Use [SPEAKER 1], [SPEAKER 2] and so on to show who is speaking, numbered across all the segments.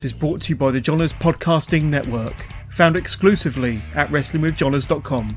[SPEAKER 1] Is brought to you by the Johners Podcasting Network, found exclusively at WrestlingWithJohners.com.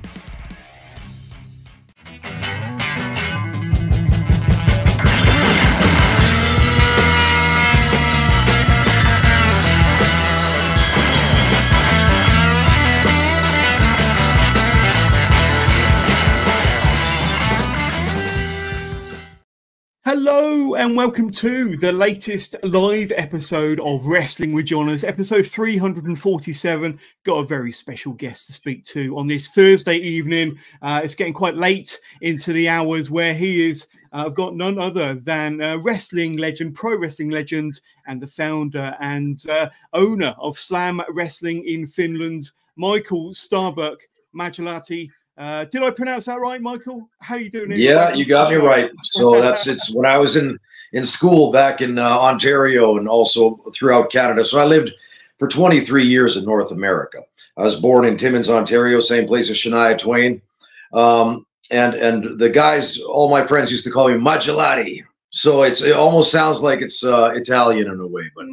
[SPEAKER 1] Hello and welcome to the latest live episode of Wrestling with Johners, episode 347. Got a very special guest to speak to on this Thursday evening. It's getting quite late into the hours where he is. I've got none other than wrestling legend, pro wrestling legend, and the founder and owner of Slam Wrestling in Finland, Michael Starbuck Majolahti. Did I pronounce that right, Michael? How are you doing?
[SPEAKER 2] Yeah, you got me right. So it's when I was in school back in Ontario and also throughout Canada. So I lived for 23 years in North America. I was born in Timmins, Ontario, same place as Shania Twain. And the guys, all my friends used to call me Majolahti. So it almost sounds like it's Italian in a way. But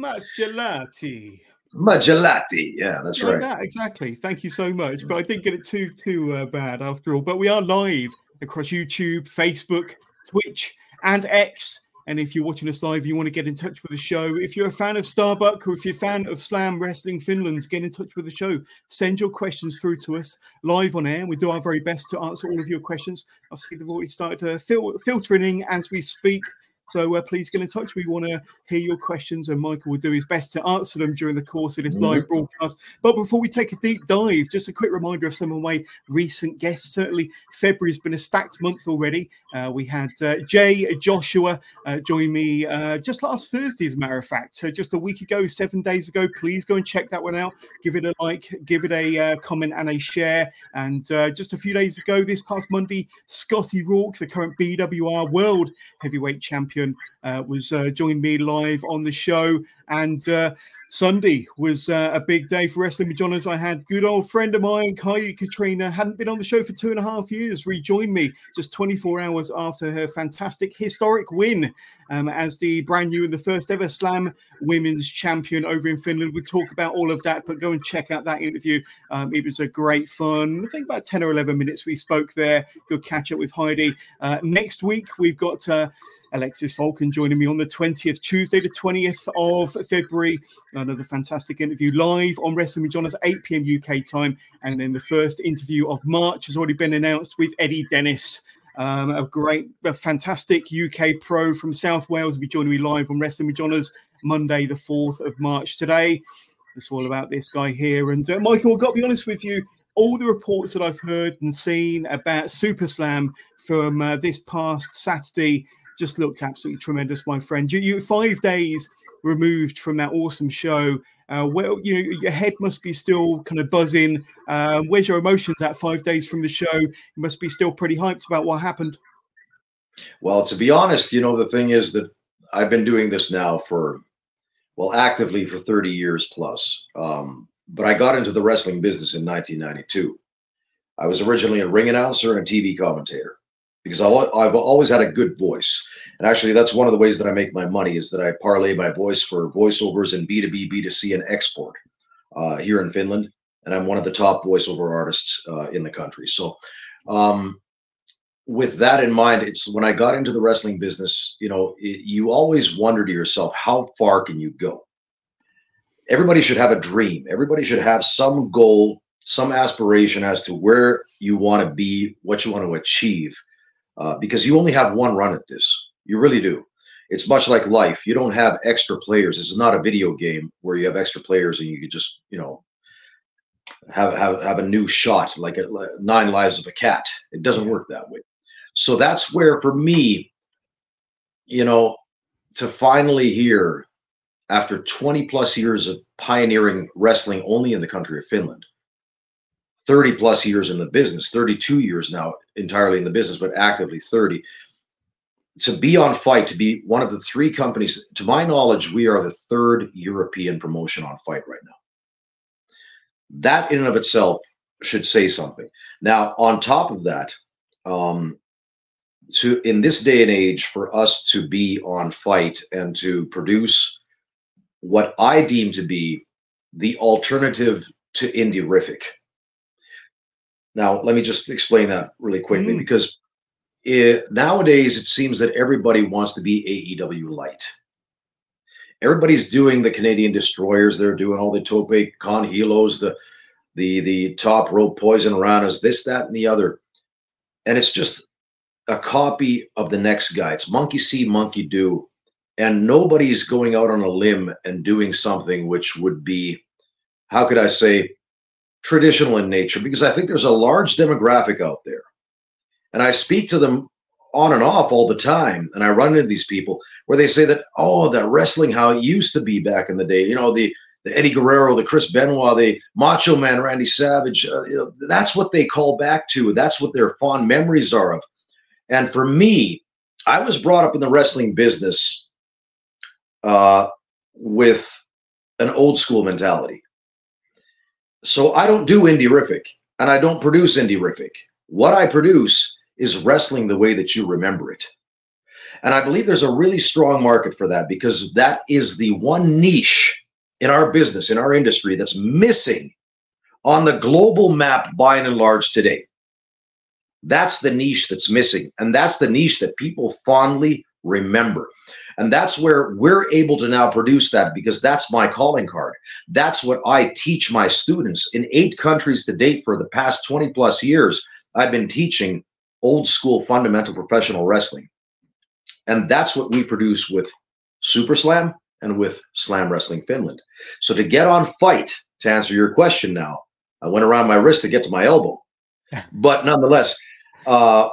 [SPEAKER 2] Majolahti, yeah, that's right.
[SPEAKER 1] That, exactly. Thank you so much. But I didn't get it too bad after all. But we are live across YouTube, Facebook, Twitch, and X. And if you're watching us live, you want to get in touch with the show. If you're a fan of Starbuck or if you're a fan of Slam Wrestling Finland, get in touch with the show. Send your questions through to us live on air. And we do our very best to answer all of your questions. Obviously, they've already started filtering as we speak. So please get in touch. We want to hear your questions, and Michael will do his best to answer them during the course of this live broadcast. But before we take a deep dive, just a quick reminder of some of my recent guests. Certainly, February has been a stacked month already. We had Jay Joshua join me just last Thursday, as a matter of fact. Just a week ago, 7 days ago. Please go and check that one out. Give it a like, give it a comment and a share. And just a few days ago, this past Monday, Scotty Rourke, the current BWR World Heavyweight Champion, was joined me live on the show. And Sunday was a big day for Wrestling with Johners. I had good old friend of mine, Kylie Katrina, hadn't been on the show for 2.5 years, rejoined me just 24 hours after her fantastic historic win as the brand new and the first ever Slam Women's Champion over in Finland. We'll talk about all of that, but go and check out that interview. It was a great fun. I think about 10 or 11 minutes we spoke there. Good catch up with Heidi. Next week, we've got Alexis Falcon joining me on the 20th, Tuesday, the 20th of February. Another fantastic interview live on Wrestling with Johners, 8 p.m. UK time. And then the first interview of March has already been announced with Eddie Dennis, a fantastic UK pro from South Wales, will be joining me live on Wrestling with Johners Monday, the 4th of March. Today, it's all about this guy here. And Michael, I've got to be honest with you, all the reports that I've heard and seen about Super Slam from this past Saturday just looked absolutely tremendous, my friend. You 5 days removed from that awesome show. Well, your head must be still kind of buzzing. Where's your emotions at 5 days from the show? You must be still pretty hyped about what happened.
[SPEAKER 2] Well, to be honest, the thing is that I've been doing this now actively for 30 years plus. But I got into the wrestling business in 1992. I was originally a ring announcer and a TV commentator, because I've always had a good voice. And actually, that's one of the ways that I make my money, is that I parlay my voice for voiceovers in B2B, B2C, and export here in Finland. And I'm one of the top voiceover artists in the country. So with that in mind, it's when I got into the wrestling business, you always wonder to yourself, how far can you go? Everybody should have a dream. Everybody should have some goal, some aspiration as to where you want to be, what you want to achieve. Because you only have one run at this. You really do. It's much like life. You don't have extra players. This is not a video game where you have extra players and you can just, have a new shot, like 9 Lives of a Cat. It doesn't work that way. So that's where, for me, to finally hear, after 20 plus years of pioneering wrestling only in the country of Finland, 30 plus years in the business, 32 years now entirely in the business, but actively 30. To be on Fight, to be one of the 3 companies, to my knowledge, we are the 3rd European promotion on Fight right now. That in and of itself should say something. Now, on top of that, in this day and age, for us to be on Fight and to produce what I deem to be the alternative to Indie-rific. Now, let me just explain that really quickly, because nowadays it seems that everybody wants to be AEW light. Everybody's doing the Canadian Destroyers. They're doing all the Tope Con Hilos, the Top Rope Poison Ranas, this, that, and the other. And it's just a copy of the next guy. It's monkey see, monkey do. And nobody's going out on a limb and doing something which would be, how could I say, traditional in nature, because I think there's a large demographic out there. And I speak to them on and off all the time. And I run into these people where they say that, oh, that wrestling, how it used to be back in the day, you know, the Eddie Guerrero, the Chris Benoit, the Macho Man, Randy Savage, you know, that's what they call back to. That's what their fond memories are of. And for me, I was brought up in the wrestling business with an old school mentality. So I don't do Indie-rific, and I don't produce Indie-rific. What I produce is wrestling the way that you remember it. And I believe there's a really strong market for that, because that is the one niche in our business, in our industry, that's missing on the global map by and large today. That's the niche that's missing. And that's the niche that people fondly remember. And that's where we're able to now produce that, because that's my calling card. That's what I teach my students in 8 countries to date. For the past 20 plus years, I've been teaching old school fundamental professional wrestling. And that's what we produce with Super Slam and with Slam Wrestling Finland. So to get on Fight, to answer your question now, I went around my wrist to get to my elbow. But nonetheless, to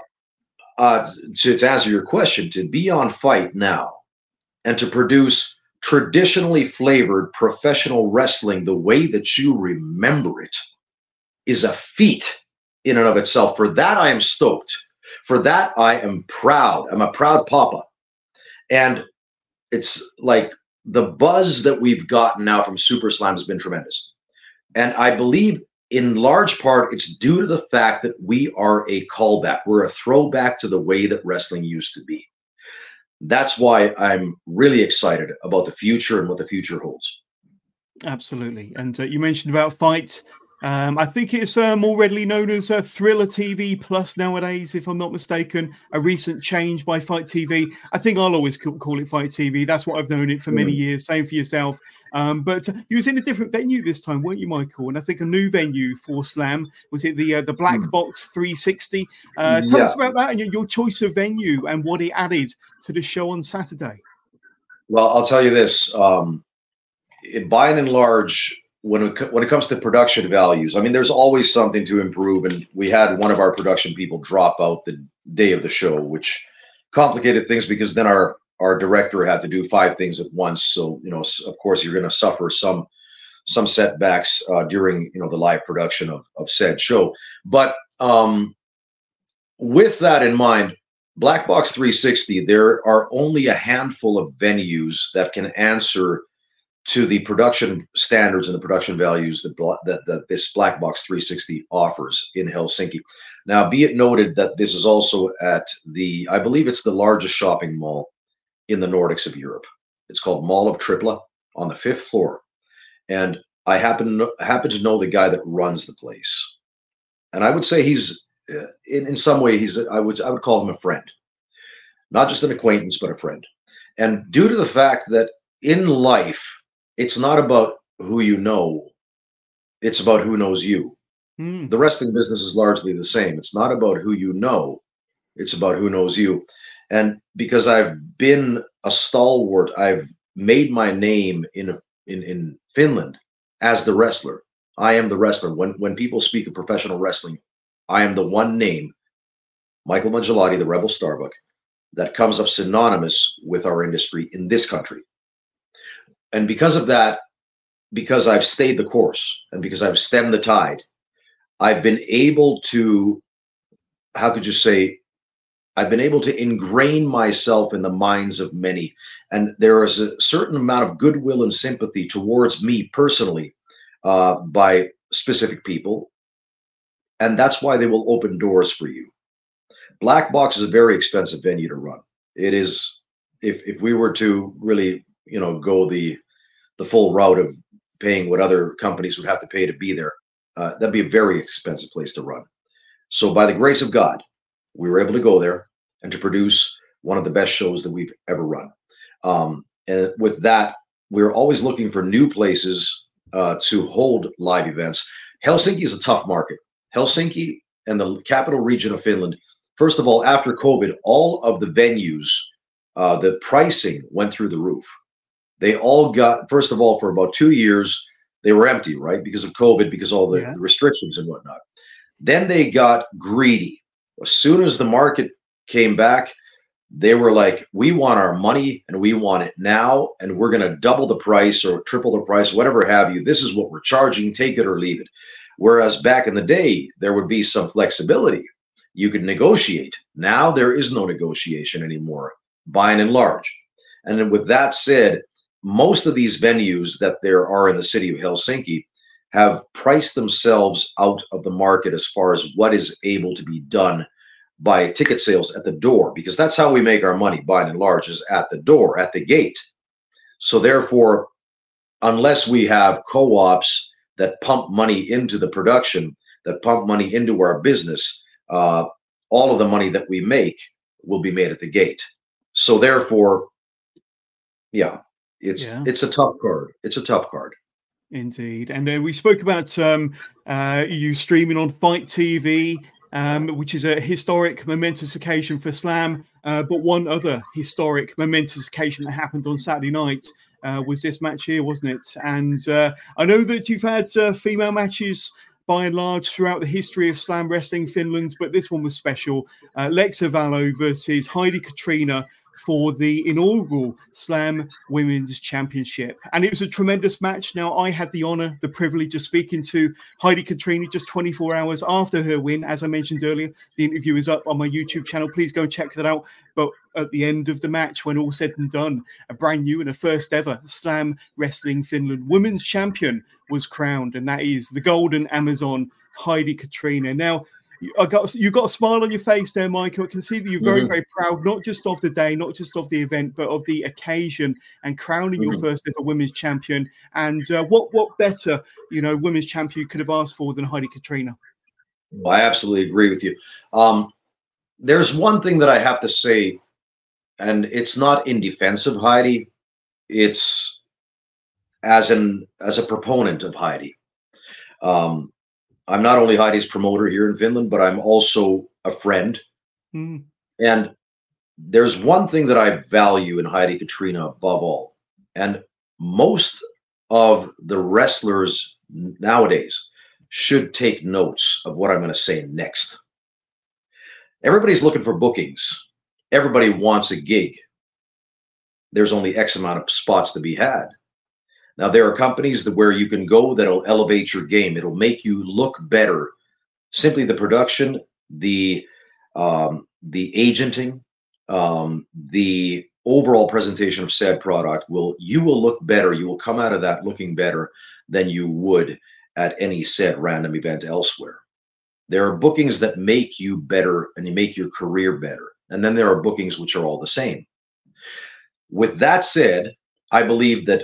[SPEAKER 2] answer your question, to be on Fight now and to produce traditionally flavored professional wrestling the way that you remember it is a feat in and of itself. For that, I am stoked. For that, I am proud. I'm a proud papa. And it's like the buzz that we've gotten now from Super Slam has been tremendous. And I believe in large part, it's due to the fact that we are a callback. We're a throwback to the way that wrestling used to be. That's why I'm really excited about the future and what the future holds.
[SPEAKER 1] Absolutely. And you mentioned about Fight. I think it's more readily known as Thriller TV Plus nowadays, if I'm not mistaken. A recent change by Fight TV. I think I'll always call it Fight TV. That's what I've known it for many years. Same for yourself. But you was in a different venue this time, weren't you, Michael? And I think a new venue for Slam. Was it the Black Box 360? Tell us about that and your choice of venue and what it added to the show on Saturday.
[SPEAKER 2] Well, I'll tell you this. By and large, when it comes to production values, I mean, there's always something to improve. And we had one of our production people drop out the day of the show, which complicated things, because then our director had to do 5 things at once. So, you know, of course, you're going to suffer some setbacks during, you know, the live production of said show. But with that in mind, Black Box 360, there are only a handful of venues that can answer to the production standards and the production values that this Black Box 360 offers in Helsinki. Now, be it noted that this is also at I believe it's the largest shopping mall in the Nordics of Europe. It's called Mall of Tripla on the 5th floor. And I happen to know the guy that runs the place. And I would say he's, in some way, I would call him a friend. Not just an acquaintance, but a friend. And due to the fact that in life, it's not about who you know, it's about who knows you. The wrestling business is largely the same. It's not about who you know, it's about who knows you. And because I've been a stalwart, I've made my name in Finland as the wrestler. I am the wrestler. When people speak of professional wrestling, I am the one name, Michael Mangialotti, the Rebel Starbuck, that comes up synonymous with our industry in this country. And because of that, because I've stayed the course and because I've stemmed the tide, I've been able to, how could you say, I've been able to ingrain myself in the minds of many. And there is a certain amount of goodwill and sympathy towards me personally by specific people. And that's why they will open doors for you. Black Box is a very expensive venue to run. It is, if we were to really, you know, go the the full route of paying what other companies would have to pay to be there. That'd be a very expensive place to run. So by the grace of God, we were able to go there and to produce one of the best shows that we've ever run. And with that, we're always looking for new places to hold live events. Helsinki is a tough market. Helsinki and the capital region of Finland, first of all, after COVID, all of the venues, the pricing went through the roof. They all got, first of all, for about 2 years, they were empty, right? Because of COVID, because all the restrictions and whatnot. Then they got greedy. As soon as the market came back, they were like, we want our money and we want it now. And we're going to double the price or triple the price, whatever have you. This is what we're charging. Take it or leave it. Whereas back in the day, there would be some flexibility. You could negotiate. Now there is no negotiation anymore, by and large. And with that said, most of these venues that there are in the city of Helsinki have priced themselves out of the market as far as what is able to be done by ticket sales at the door, because that's how we make our money, by and large, is at the door, at the gate. So therefore, unless we have co-ops that pump money into the production, that pump money into our business, all of the money that we make will be made at the gate. So therefore, yeah, it's a tough card. It's a tough card.
[SPEAKER 1] Indeed. And we spoke about you streaming on Fight TV, which is a historic, momentous occasion for Slam. But one other historic, momentous occasion that happened on Saturday night was this match here, wasn't it? And I know that you've had female matches by and large throughout the history of Slam Wrestling Finland, but this one was special. Lexa Valo versus Heidi Katrina for the inaugural Slam Women's Championship. And it was a tremendous match. Now, I had the honor, the privilege of speaking to Heidi Katrina just 24 hours after her win. As I mentioned earlier, the interview is up on my YouTube channel. Please go and check that out. But at the end of the match, when all said and done, a brand new and a first ever Slam Wrestling Finland Women's Champion was crowned. And that is the Golden Amazon, Heidi Katrina. Now, you got a smile on your face there, Michael. I can see that you're very, very proud, not just of the day, not just of the event, but of the occasion and crowning your first ever women's champion. And what better, women's champion you could have asked for than Heidi Katrina?
[SPEAKER 2] Well, I absolutely agree with you. There's one thing that I have to say, and it's not in defense of Heidi. It's as a proponent of Heidi. I'm not only Heidi's promoter here in Finland, but I'm also a friend. And there's one thing that I value in Heidi Katrina above all. And most of the wrestlers nowadays should take notes of what I'm going to say next. Everybody's looking for bookings. Everybody wants a gig. There's only X amount of spots to be had. Now, there are companies where you can go that'll elevate your game. It'll make you look better. Simply the production, the agenting, the overall presentation of said product you will look better. You will come out of that looking better than you would at any said random event elsewhere. There are bookings that make you better and you make your career better. And then there are bookings which are all the same. With that said, I believe that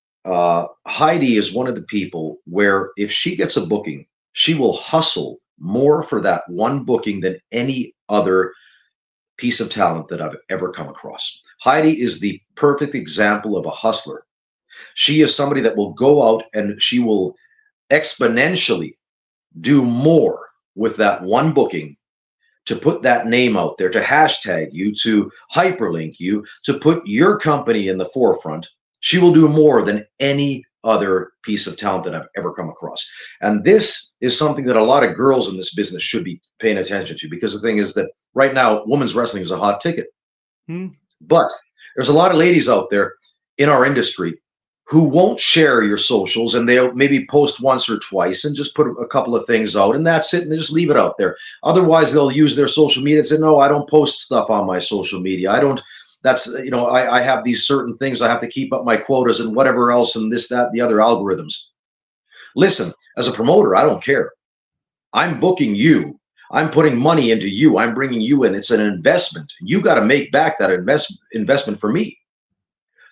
[SPEAKER 2] Heidi is one of the people where if she gets a booking, she will hustle more for that one booking than any other piece of talent that I've ever come across. Heidi is the perfect example of a hustler. She is somebody that will go out and she will exponentially do more with that one booking, to put that name out there, to hashtag you, to hyperlink you, to put your company in the forefront. She will do more than any other piece of talent that I've ever come across. And this is something that a lot of girls in this business should be paying attention to, because the thing is that right now, women's wrestling is a hot ticket. But there's a lot of ladies out there in our industry who won't share your socials, and they'll maybe post once or twice and just put a couple of things out, and that's it, and they just leave it out there. Otherwise, they'll use their social media and say, no, I don't post stuff on my social media. I don't. That's, I have these certain things. I have to keep up my quotas and whatever else and this, that, the other algorithms. Listen, as a promoter, I don't care. I'm booking you. I'm putting money into you. I'm bringing you in. It's an investment. You got to make back that investment for me.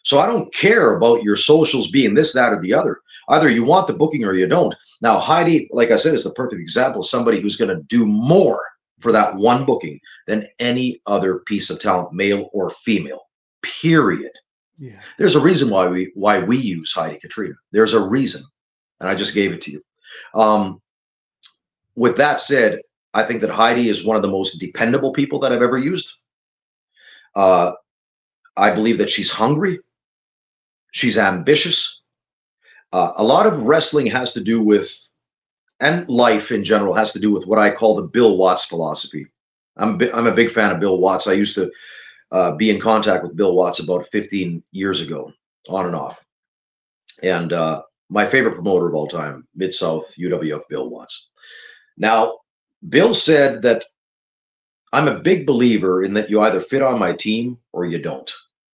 [SPEAKER 2] So I don't care about your socials being this, that, or the other. Either you want the booking or you don't. Now, Heidi, like I said, is the perfect example of somebody who's going to do more for that one booking than any other piece of talent, male or female, period.
[SPEAKER 1] Yeah.
[SPEAKER 2] There's a reason why we use Heidi Katrina. There's a reason, and I just gave it to you. With that said, I think that Heidi is one of the most dependable people that I've ever used. I believe that she's hungry. She's ambitious. A lot of wrestling has to do with, and life in general has to do with what I call the Bill Watts philosophy. I'm a big fan of Bill Watts. I used to be in contact with Bill Watts about 15 years ago, on and off. And my favorite promoter of all time, Mid-South UWF, Bill Watts. Now, Bill said that I'm a big believer in that you either fit on my team or you don't.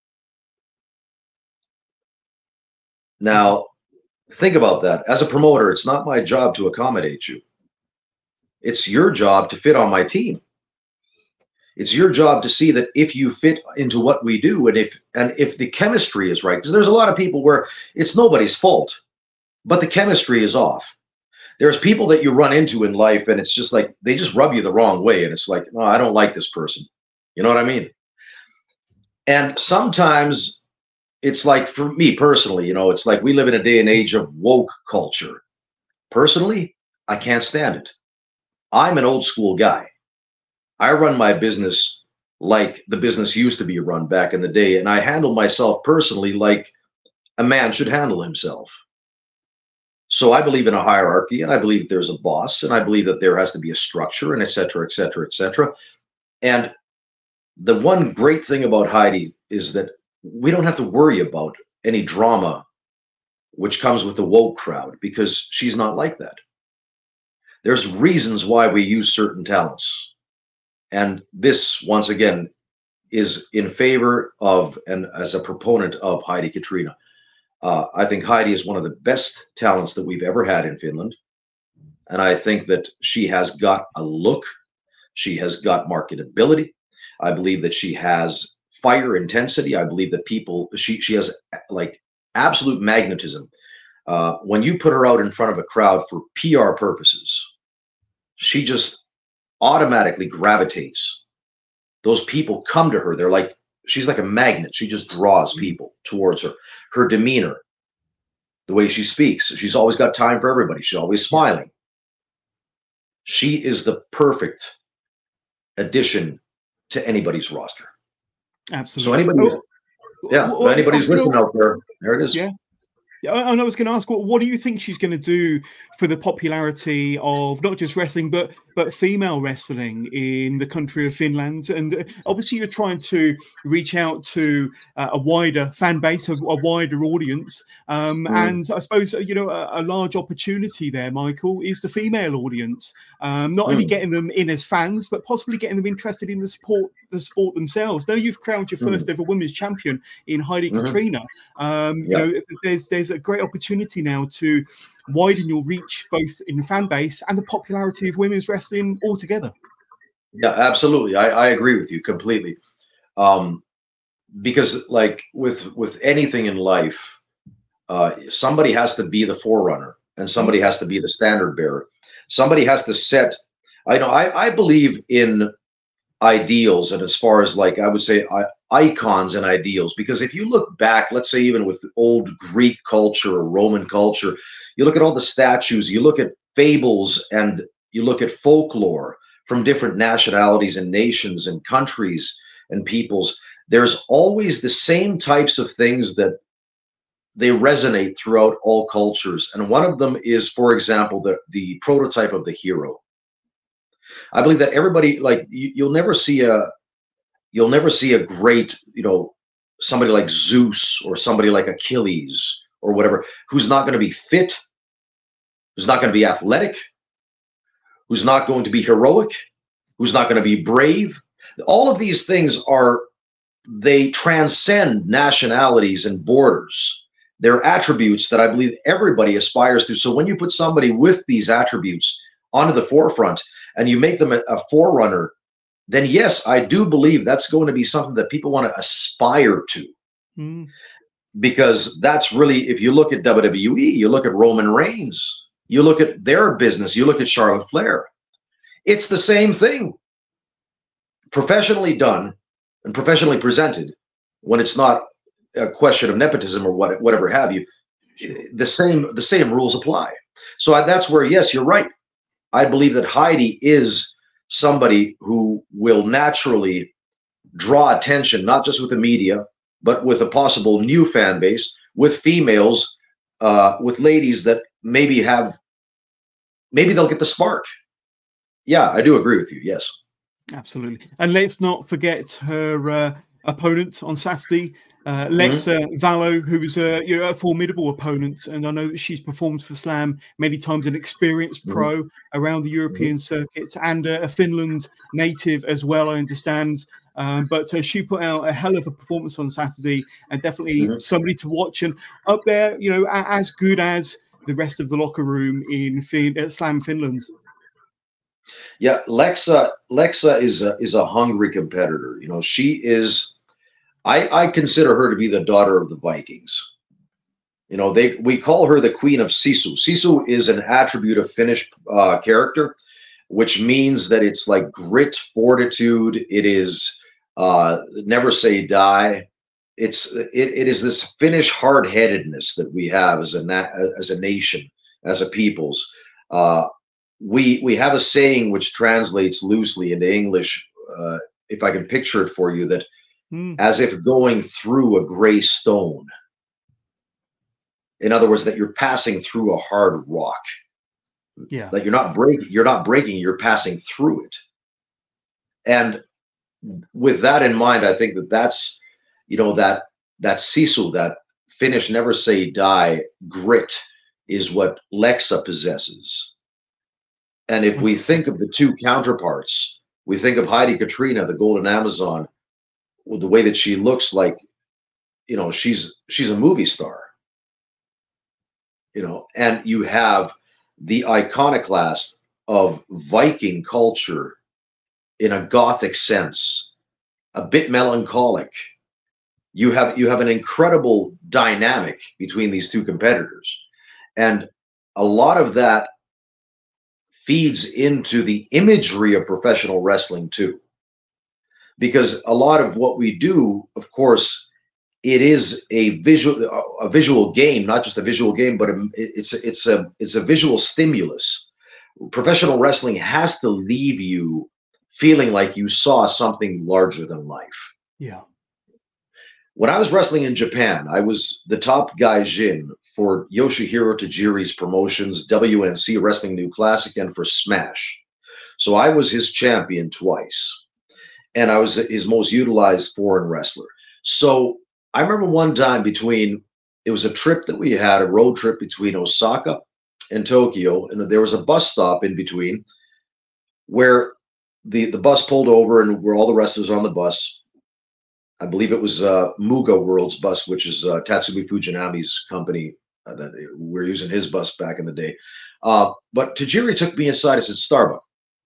[SPEAKER 2] Now, think about that. As a promoter, it's not my job to accommodate you. It's your job to fit on my team. It's your job to see that if you fit into what we do, and if the chemistry is right, because there's a lot of people where it's nobody's fault, but the chemistry is off. There's people that you run into in life, and it's just like they just rub you the wrong way, and it's like, no, I don't like this person. You know what I mean? And sometimes it's like, for me personally, you know, it's like we live in a day and age of woke culture. Personally, I can't stand it. I'm an old school guy. I run my business like the business used to be run back in the day, and I handle myself personally like a man should handle himself. So I believe in a hierarchy, and I believe there's a boss, and I believe that there has to be a structure, and et cetera, et cetera, et cetera. And the one great thing about Heidi is that we don't have to worry about any drama which comes with the woke crowd, because she's not like that. There's reasons why we use certain talents. And this, once again, is in favor of and as a proponent of Heidi Katrina. I think Heidi is one of the best talents that we've ever had in Finland. And I think that she has got a look. She has got marketability. I believe that she has fire intensity. I believe that she has like absolute magnetism. When you put her out in front of a crowd for PR purposes, she just automatically gravitates. Those people come to her. They're like, she's like a magnet. She just draws people towards her. Her demeanor, the way she speaks, she's always got time for everybody. She's always smiling. She is the perfect addition to anybody's roster.
[SPEAKER 1] Absolutely.
[SPEAKER 2] So anybody who's listening out there it is.
[SPEAKER 1] Yeah. And I was going to ask, what do you think she's going to do for the popularity of not just wrestling, but female wrestling in the country of Finland? And obviously, you're trying to reach out to a wider fan base, a wider audience. And I suppose, you know, a large opportunity there, Michael, is the female audience. Not only getting them in as fans, but possibly getting them interested in the sport themselves. Now you've crowned your first ever women's champion in Heidi Katrina. You know, there's a great opportunity now to widen your reach both in the fan base and the popularity of women's wrestling altogether.
[SPEAKER 2] Yeah, absolutely. I agree with you completely. Because like with anything in life, somebody has to be the forerunner and somebody has to be the standard bearer. Somebody has to set, I believe in ideals, and as far as like I would say icons and ideals, because if you look back, let's say even with old Greek culture or Roman culture, you look at all the statues, you look at fables, and you look at folklore from different nationalities and nations and countries and peoples, there's always the same types of things that they resonate throughout all cultures. And one of them is, for example, the prototype of the hero. I believe that everybody, like you'll never see a great, you know, somebody like Zeus or somebody like Achilles or whatever, who's not going to be fit, who's not going to be athletic, who's not going to be heroic, who's not going to be brave. All of these things they transcend nationalities and borders. They're attributes that I believe everybody aspires to. So when you put somebody with these attributes onto the forefront and you make them a forerunner, then yes, I do believe that's going to be something that people want to aspire to. because that's really, if you look at WWE, you look at Roman Reigns, you look at their business, you look at Charlotte Flair, it's the same thing. Professionally done and professionally presented, when it's not a question of nepotism or whatever have you, the same rules apply. So that's where, yes, you're right. I believe that Heidi is somebody who will naturally draw attention, not just with the media, but with a possible new fan base, with females, with ladies that maybe they'll get the spark. Yeah, I do agree with you. Yes.
[SPEAKER 1] Absolutely. And let's not forget her opponent on Saturday, Lexa Vallow, who was a formidable opponent. And I know that she's performed for Slam many times, an experienced pro around the European circuit, and a Finland native as well, I understand. But she put out a hell of a performance on Saturday, and definitely somebody to watch, and up there, as good as the rest of the locker room in Slam Finland.
[SPEAKER 2] Yeah, Lexa is a hungry competitor. She is. I consider her to be the daughter of the Vikings. We call her the Queen of Sisu. Sisu is an attribute of Finnish character, which means that it's like grit, fortitude. It is never say die. It is this Finnish hard-headedness that we have as a nation, as a peoples. We have a saying which translates loosely into English, if I can picture it for you, that as if going through a gray stone. In other words, that you're passing through a hard rock.
[SPEAKER 1] Yeah.
[SPEAKER 2] That you're not breaking, you're passing through it. And with that in mind, I think that's, that sisu, that Finnish never say die grit, is what Lexa possesses. And if we think of the two counterparts, we think of Heidi Katrina, the Golden Amazon, with the way that she looks like, she's a movie star. And you have the iconoclast of Viking culture in a Gothic sense, a bit melancholic. You have an incredible dynamic between these two competitors. And a lot of that feeds into the imagery of professional wrestling too. Because a lot of what we do, of course, it is a visual game, not just a visual game, but it's a visual stimulus. Professional wrestling has to leave you feeling like you saw something larger than life.
[SPEAKER 1] Yeah.
[SPEAKER 2] When I was wrestling in Japan, I was the top gaijin for Yoshihiro Tajiri's promotions, WNC Wrestling New Classic, and for Smash. So I was his champion twice. And I was his most utilized foreign wrestler. So I remember one time it was a trip that we had, a road trip between Osaka and Tokyo, and there was a bus stop in between where the bus pulled over and where all the wrestlers on the bus. I believe it was Muga World's bus, which is Tatsumi Fujinami's company. That we're using his bus back in the day. But Tajiri took me aside and said, Starbuck,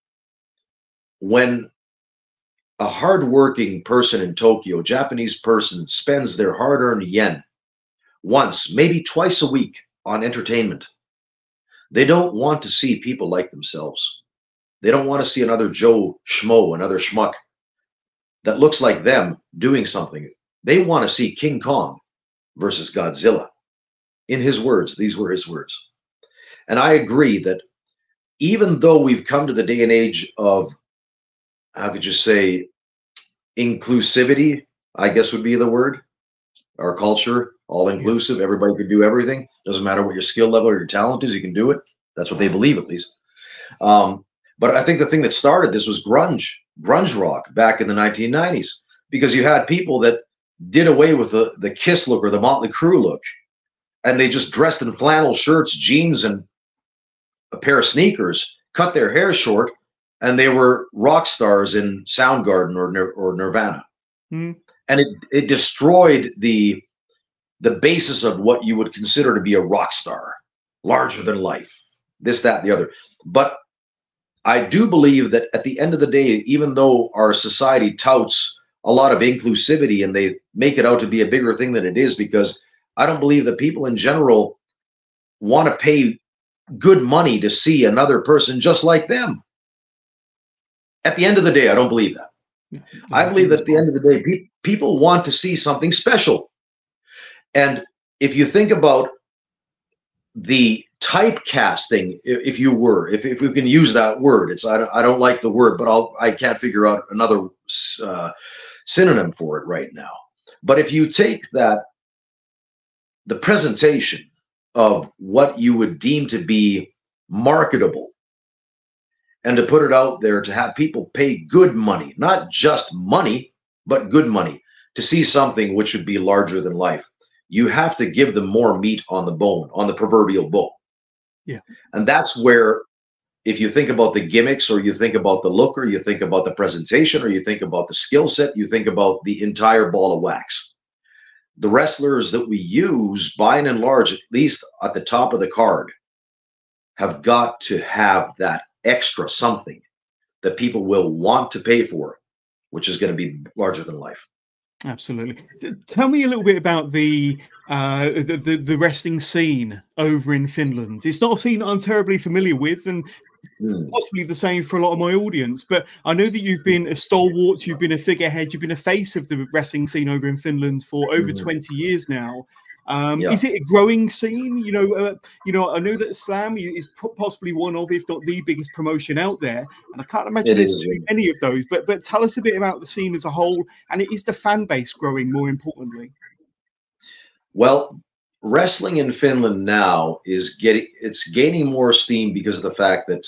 [SPEAKER 2] when a hardworking person in Tokyo, Japanese person, spends their hard-earned yen once, maybe twice a week on entertainment, they don't want to see people like themselves. They don't want to see another Joe Schmo, another schmuck that looks like them doing something. They want to see King Kong versus Godzilla. In his words, these were his words. And I agree that even though we've come to the day and age of, how could you say, inclusivity, I guess would be the word. Our culture, all inclusive, everybody can do everything. Doesn't matter what your skill level or your talent is, you can do it. That's what they believe, at least. But I think the thing that started this was grunge rock back in the 1990s, because you had people that did away with the Kiss look or the Motley Crue look, and they just dressed in flannel shirts, jeans, and a pair of sneakers, cut their hair short, and they were rock stars in Soundgarden or Nirvana. And it destroyed the basis of what you would consider to be a rock star, larger than life, this, that, and the other. But I do believe that at the end of the day, even though our society touts a lot of inclusivity and they make it out to be a bigger thing than it is, because I don't believe that people in general want to pay good money to see another person just like them. At the end of the day, I don't believe that.
[SPEAKER 1] Yeah,
[SPEAKER 2] I believe that at the end of the day, people want to see something special. And if you think about the typecasting, if we can use that word, I don't like the word, but I can't figure out another synonym for it right now. But if you take that, the presentation of what you would deem to be marketable, and to put it out there to have people pay good money, not just money, but good money to see something which would be larger than life, you have to give them more meat on the bone, on the proverbial bone.
[SPEAKER 1] Yeah.
[SPEAKER 2] And that's where, if you think about the gimmicks, or you think about the look, or you think about the presentation, or you think about the skill set, you think about the entire ball of wax. The wrestlers that we use, by and large, at least at the top of the card, have got to have that extra something that people will want to pay for, which is going to be larger than life.
[SPEAKER 1] Absolutely. Tell me a little bit about the wrestling scene over in Finland. It's not a scene I'm terribly familiar with, and possibly the same for a lot of my audience. But I know that you've been a stalwart, you've been a figurehead, you've been a face of the wrestling scene over in Finland for over 20 years now. Is it a growing scene? I know that Slam is possibly one of, if not the biggest promotion out there, and I can't imagine there's too many of those. But tell us a bit about the scene as a whole, and is the fan base growing? More importantly,
[SPEAKER 2] well, wrestling in Finland now is gaining more steam because of the fact that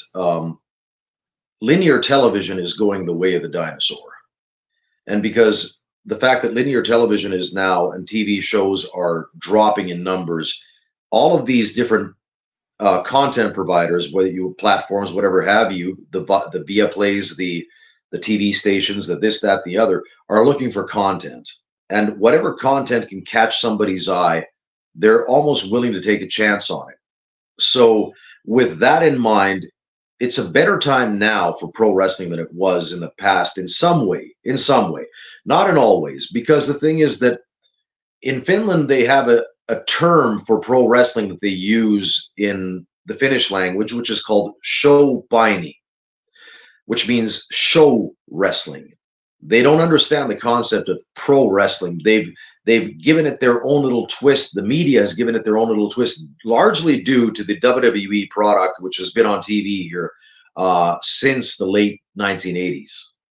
[SPEAKER 2] linear television is going the way of the dinosaur, and because the fact that linear television is now, and TV shows are dropping in numbers, all of these different content providers, whether you platforms, whatever have you, the Viaplays, the TV stations, the this, that, the other, are looking for content. And whatever content can catch somebody's eye, they're almost willing to take a chance on it. So with that in mind, it's a better time now for pro wrestling than it was in the past, in some way, not in all ways, because the thing is that in Finland, they have a term for pro wrestling that they use in the Finnish language, which is called showpaini, which means show wrestling. They don't understand the concept of pro wrestling. They've given it their own little twist. The media has given it their own little twist, largely due to the WWE product, which has been on TV here since the late 1980s.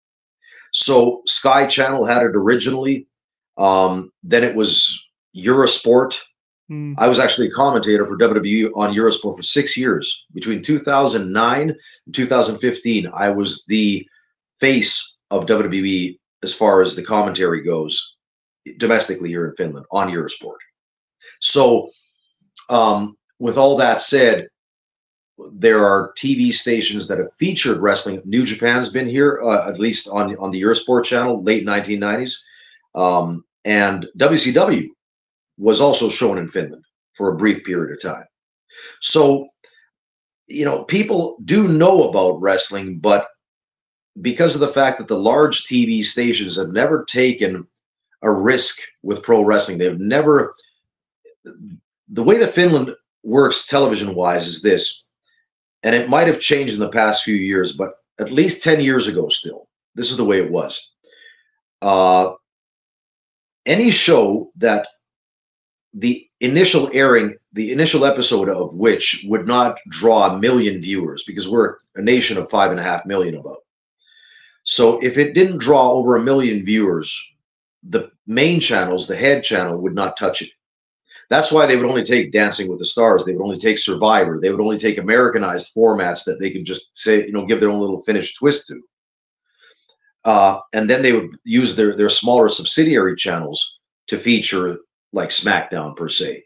[SPEAKER 2] So Sky Channel had it originally. Then it was Eurosport. I was actually a commentator for WWE on Eurosport for 6 years. Between 2009 and 2015, I was the face of WWE as far as the commentary goes domestically here in Finland on Eurosport. So with all that said, there are TV stations that have featured wrestling. New Japan's been here, at least on the Eurosport channel, late 1990s. And WCW was also shown in Finland for a brief period of time. So, people do know about wrestling, but because of the fact that the large TV stations have never taken a risk with pro wrestling, they've never, the way that Finland works television-wise is this, and it might have changed in the past few years, but at least 10 years ago still, this is the way it was. Any show that the initial episode of which would not draw 1 million viewers, because we're a nation of 5.5 million about. So if it didn't draw over 1 million viewers, the main channels, the head channel, would not touch it. That's why they would only take Dancing with the Stars. They would only take Survivor. They would only take Americanized formats that they could just say, give their own little Finnish twist to. And then they would use their smaller subsidiary channels to feature like SmackDown per se.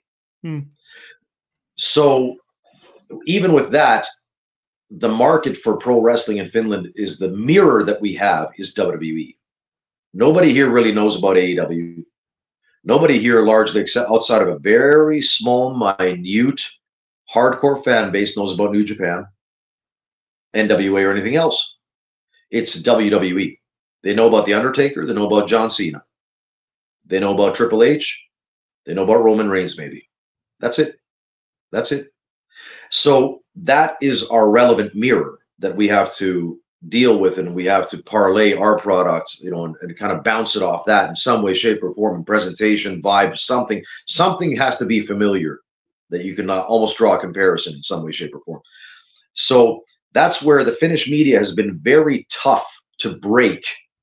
[SPEAKER 2] So even with that, the market for pro wrestling in Finland is the mirror that we have is WWE. Nobody here really knows about AEW. Nobody here, largely except outside of a very small, minute, hardcore fan base, knows about New Japan, NWA, or anything else. It's WWE. They know about The Undertaker. They know about John Cena. They know about Triple H. They know about Roman Reigns, maybe. That's it. That's it. So that is our relevant mirror that we have to deal with, and we have to parlay our products, and kind of bounce it off that in some way, shape, or form, and presentation, vibe, something has to be familiar that you can almost draw a comparison in some way, shape, or form. So that's where the Finnish media has been very tough to break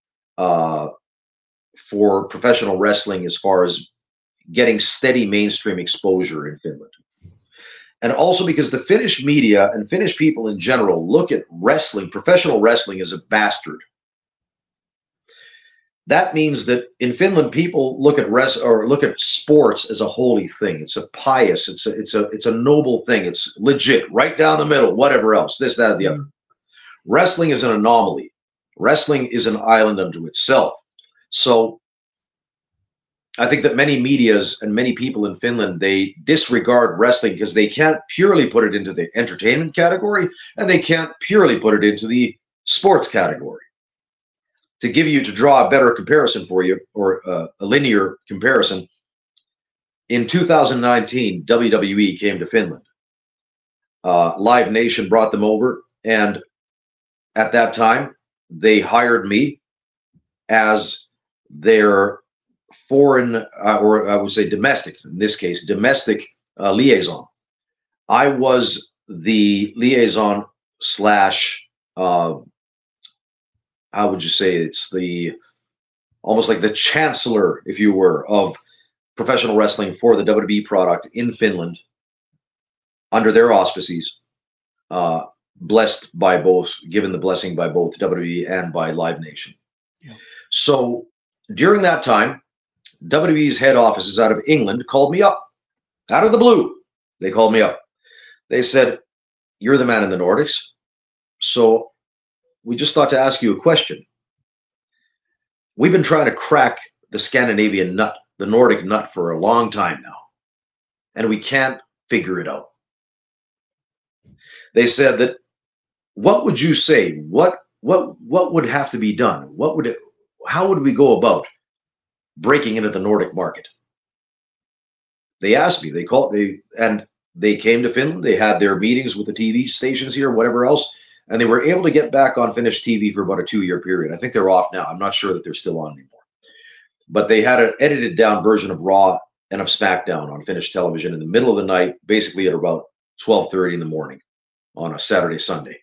[SPEAKER 2] for professional wrestling as far as getting steady mainstream exposure in Finland. And also because the Finnish media and Finnish people in general look at wrestling, professional wrestling, as a bastard. That means that in Finland, people look at sports as a holy thing. It's a pious, it's a noble thing. It's legit, right down the middle, whatever else, this, that, the other. Wrestling is an anomaly. Wrestling is an island unto itself. So I think that many medias and many people in Finland, they disregard wrestling because they can't purely put it into the entertainment category, and they can't purely put it into the sports category. To draw a better comparison for you, or a linear comparison, in 2019, WWE came to Finland. Live Nation brought them over, and at that time, they hired me as their foreign, or I would say domestic, in this case, domestic liaison. I was the liaison slash, how would you say, it's almost like the chancellor, if you were, of professional wrestling for the WWE product in Finland, under their auspices, blessed by both, given the blessing by both WWE and by Live Nation. Yeah. So during that time, WWE's head offices out of England called me up, out of the blue. They called me up. They said, "You're the man in the Nordics, so we just thought to ask you a question. We've been trying to crack the Scandinavian nut, the Nordic nut, for a long time now, and we can't figure it out." They said that, what would you say? What would have to be done? How would we go about breaking into the Nordic market? They asked me, they came to Finland. They had their meetings with the TV stations here, whatever else, and they were able to get back on Finnish TV for about a 2-year period. I think they're off now. I'm not sure that they're still on anymore. But they had an edited down version of Raw and of SmackDown on Finnish television in the middle of the night, basically at about 12:30 in the morning on a Saturday, Sunday.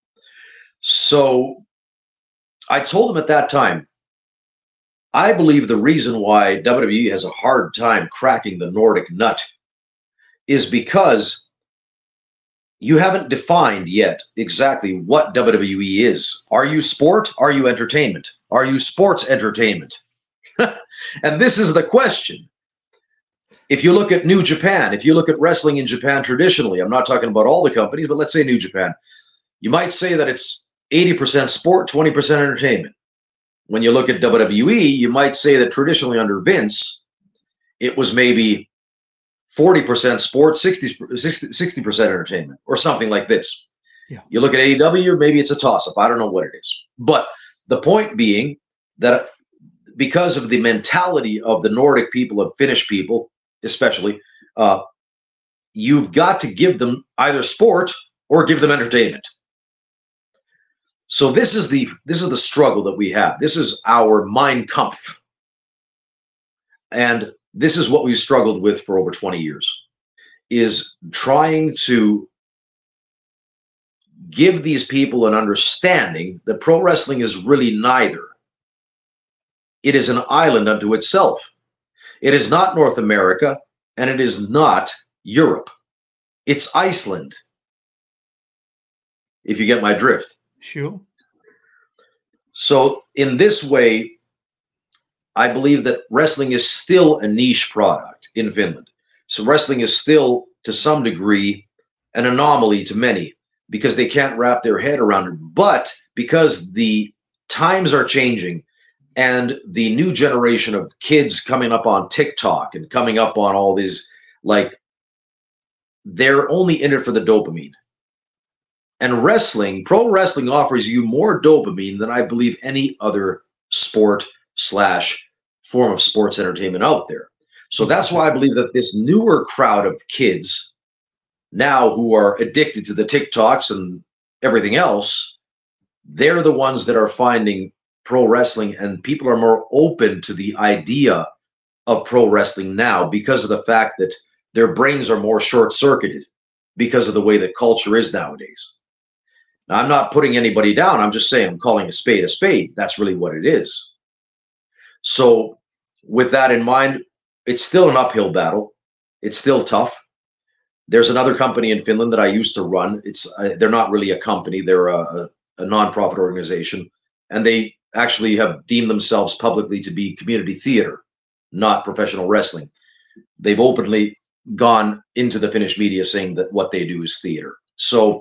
[SPEAKER 2] So I told them at that time, I believe the reason why WWE has a hard time cracking the Nordic nut is because you haven't defined yet exactly what WWE is. Are you sport? Are you entertainment? Are you sports entertainment? And this is the question. If you look at New Japan, if you look at wrestling in Japan traditionally, I'm not talking about all the companies, but let's say New Japan, you might say that it's 80% sport, 20% entertainment. When you look at WWE, you might say that traditionally under Vince, it was maybe 40% sport, 60% entertainment, or something like this. Yeah. You look at AEW, maybe it's a toss-up. I don't know what it is. But the point being that because of the mentality of the Nordic people, of Finnish people especially, you've got to give them either sport or give them entertainment. So this is the struggle that we have. This is our Mein Kampf. And this is what we've struggled with for over 20 years, is trying to give these people an understanding that pro wrestling is really neither. It is an island unto itself. It is not North America, and it is not Europe. It's Iceland, if you get my drift.
[SPEAKER 1] Sure.
[SPEAKER 2] So in this way, I believe that wrestling is still a niche product in Finland. So wrestling is still, to some degree, an anomaly to many because they can't wrap their head around it. But because the times are changing and the new generation of kids coming up on TikTok and coming up on all these, like, they're only in it for the dopamine. And wrestling, pro wrestling offers you more dopamine than I believe any other sport / form of sports entertainment out there. So that's why I believe that this newer crowd of kids now who are addicted to the TikToks and everything else, they're the ones that are finding pro wrestling, and people are more open to the idea of pro wrestling now because of the fact that their brains are more short-circuited because of the way that culture is nowadays. Now, I'm not putting anybody down. I'm just saying I'm calling a spade a spade. That's really what it is. So with that in mind, it's still an uphill battle. It's still tough. There's another company in Finland that I used to run. They're not really a company. They're a nonprofit organization, and they actually have deemed themselves publicly to be community theater, not professional wrestling. They've openly gone into the Finnish media saying that what they do is theater. So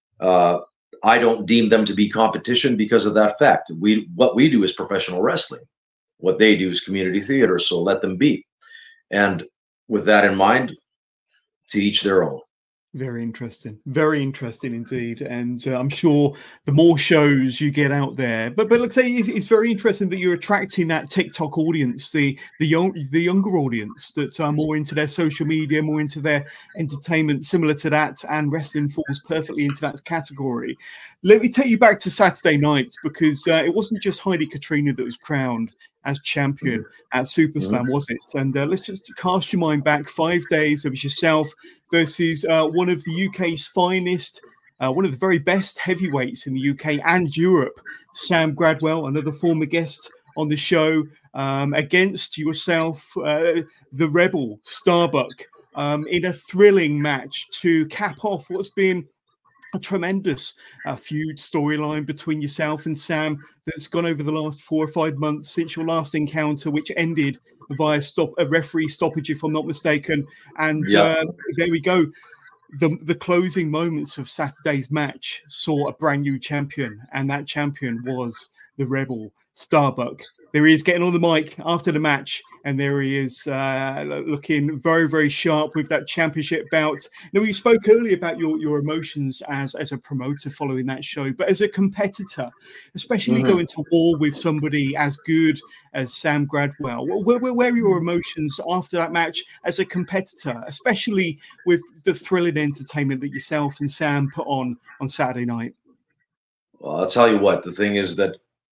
[SPEAKER 2] I don't deem them to be competition because of that fact. What we do is professional wrestling. What they do is community theater, so let them be. And with that in mind, to each their own.
[SPEAKER 1] Very interesting indeed. And I'm sure the more shows you get out there, but like I say, it's very interesting that you're attracting that TikTok audience, the younger audience that are more into their social media, more into their entertainment, similar to that, and wrestling falls perfectly into that category. Let me take you back to Saturday night, because it wasn't just Heidi Katrina that was crowned as champion at SuperSlam, was it? And let's just cast your mind back 5 days. It was yourself versus one of the UK's finest, one of the very best heavyweights in the UK and Europe, Sam Gradwell, another former guest on the show, against yourself, the Rebel Starbuck, in a thrilling match to cap off what's been a tremendous feud storyline between yourself and Sam that's gone over the last 4 or 5 months since your last encounter, which ended via a referee stoppage, if I'm not mistaken. And there we go. The closing moments of Saturday's match saw a brand new champion, and that champion was the Rebel Starbuck. There he is getting on the mic after the match, and there he is looking very, very sharp with that championship bout. Now, you spoke earlier about your emotions as a promoter following that show, but as a competitor, especially going to war with somebody as good as Sam Gradwell, where were your emotions after that match as a competitor, especially with the thrilling entertainment that yourself and Sam put on Saturday night?
[SPEAKER 2] Well, I'll tell you what, the thing is that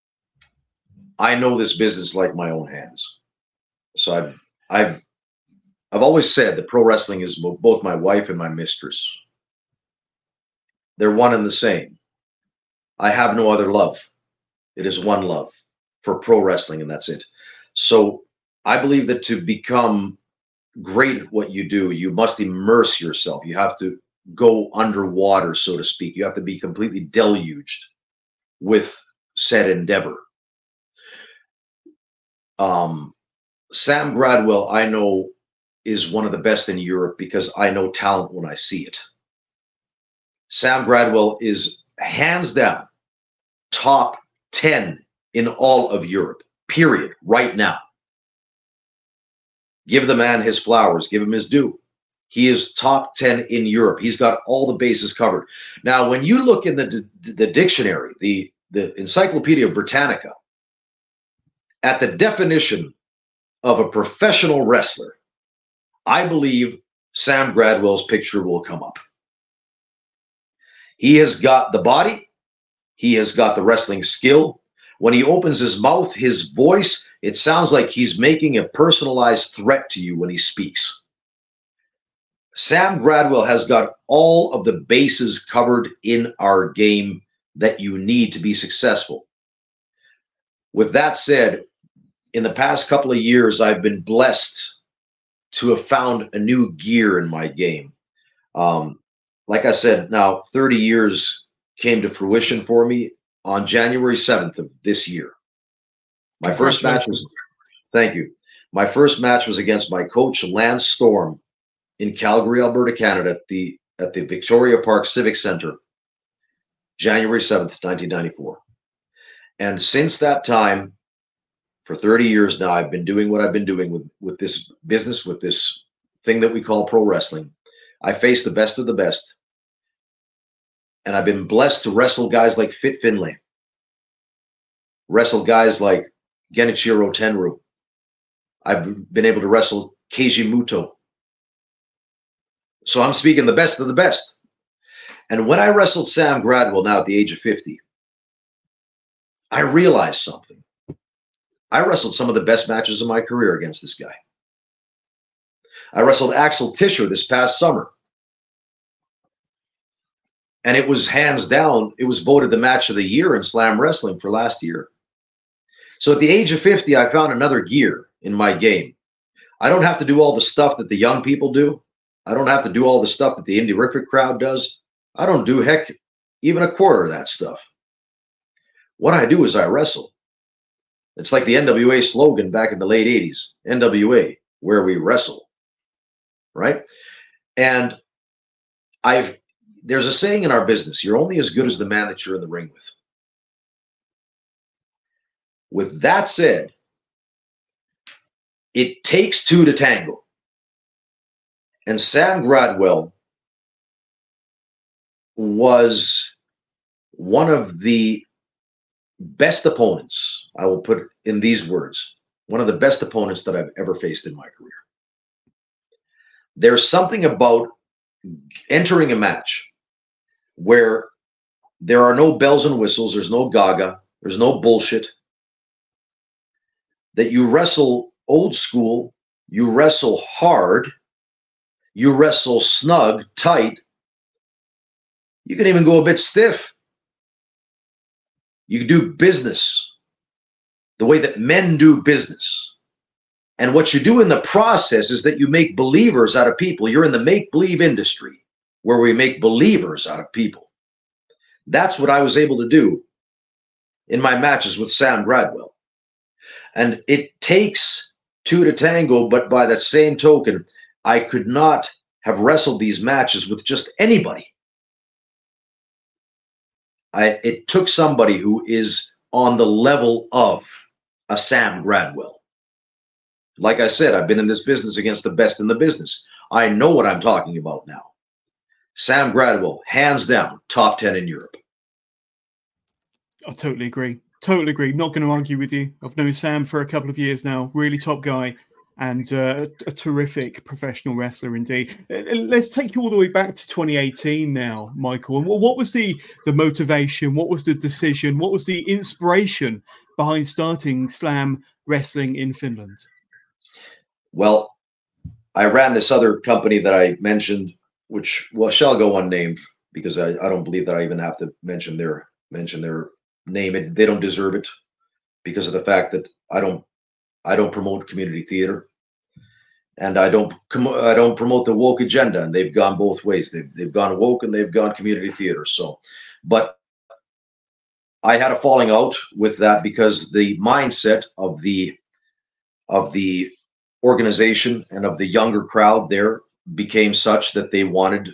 [SPEAKER 2] I know this business like my own hands. So I've always said that pro wrestling is both my wife and my mistress. They're one and the same. I have no other love. It is one love for pro wrestling, and that's it. So I believe that to become great at what you do, you must immerse yourself. You have to go underwater, so to speak. You have to be completely deluged with said endeavor. Sam Gradwell, I know, is one of the best in Europe because I know talent when I see it. Sam Gradwell is hands down top 10 in all of Europe, period, right now. Give the man his flowers, give him his due. He is top 10 in Europe. He's got all the bases covered. Now, when you look in the dictionary, the Encyclopedia Britannica, at the definition of a professional wrestler, I believe Sam Gradwell's picture will come up. He has got the body. He has got the wrestling skill. When he opens his mouth, his voice, it sounds like he's making a personalized threat to you when he speaks. Sam Gradwell has got all of the bases covered in our game that you need to be successful. With that said, in the past couple of years, I've been blessed to have found a new gear in my game. Like I said, now 30 years came to fruition for me on January 7th of this year. My first match was, thank you. My first match was against my coach, Lance Storm, in Calgary, Alberta, Canada, at the Victoria Park Civic Center, January 7th, 1994. And since that time, for 30 years now, I've been doing what I've been doing with this business, with this thing that we call pro wrestling. I face the best of the best. And I've been blessed to wrestle guys like Fit Finlay, wrestle guys like Genichiro Tenryu. I've been able to wrestle Keiji Muto. So I'm speaking the best of the best. And when I wrestled Sam Gradwell now at the age of 50, I realized something. I wrestled some of the best matches of my career against this guy. I wrestled Axel Tischer this past summer. And it was hands down, it was voted the match of the year in Slam Wrestling for last year. So at the age of 50, I found another gear in my game. I don't have to do all the stuff that the young people do. I don't have to do all the stuff that the Indie-rific crowd does. I don't do, heck, even a quarter of that stuff. What I do is I wrestle. It's like the NWA slogan back in the late 80s, NWA, where we wrestle, right? And there's a saying in our business, you're only as good as the man that you're in the ring with. With that said, it takes two to tango. And Sam Gradwell was one of the best opponents, I will put it in these words, one of the best opponents that I've ever faced in my career. There's something about entering a match where there are no bells and whistles, there's no gaga, there's no bullshit, that you wrestle old school, you wrestle hard, you wrestle snug, tight, you can even go a bit stiff. You do business the way that men do business. And what you do in the process is that you make believers out of people. You're in the make-believe industry where we make believers out of people. That's what I was able to do in my matches with Sam Gradwell. And it takes two to tango, but by that same token, I could not have wrestled these matches with just anybody. It took somebody who is on the level of a Sam Gradwell. Like I said, I've been in this business against the best in the business. I know what I'm talking about now. Sam Gradwell, hands down, top 10 in Europe.
[SPEAKER 1] I totally agree. Totally agree. Not going to argue with you. I've known Sam for a couple of years now. Really top guy and a terrific professional wrestler indeed. Let's take you all the way back to 2018 now, Michael. And what was the motivation? What was the decision? What was the inspiration behind starting Slam Wrestling in Finland?
[SPEAKER 2] Well, I ran this other company that I mentioned, which shall go unnamed because I don't believe that I even have to mention their name. They don't deserve it because of the fact that I don't promote community theater, and I don't promote the woke agenda. And they've gone both ways. They've gone woke and they've gone community theater. So, but I had a falling out with that because the mindset of the organization and of the younger crowd there became such that they wanted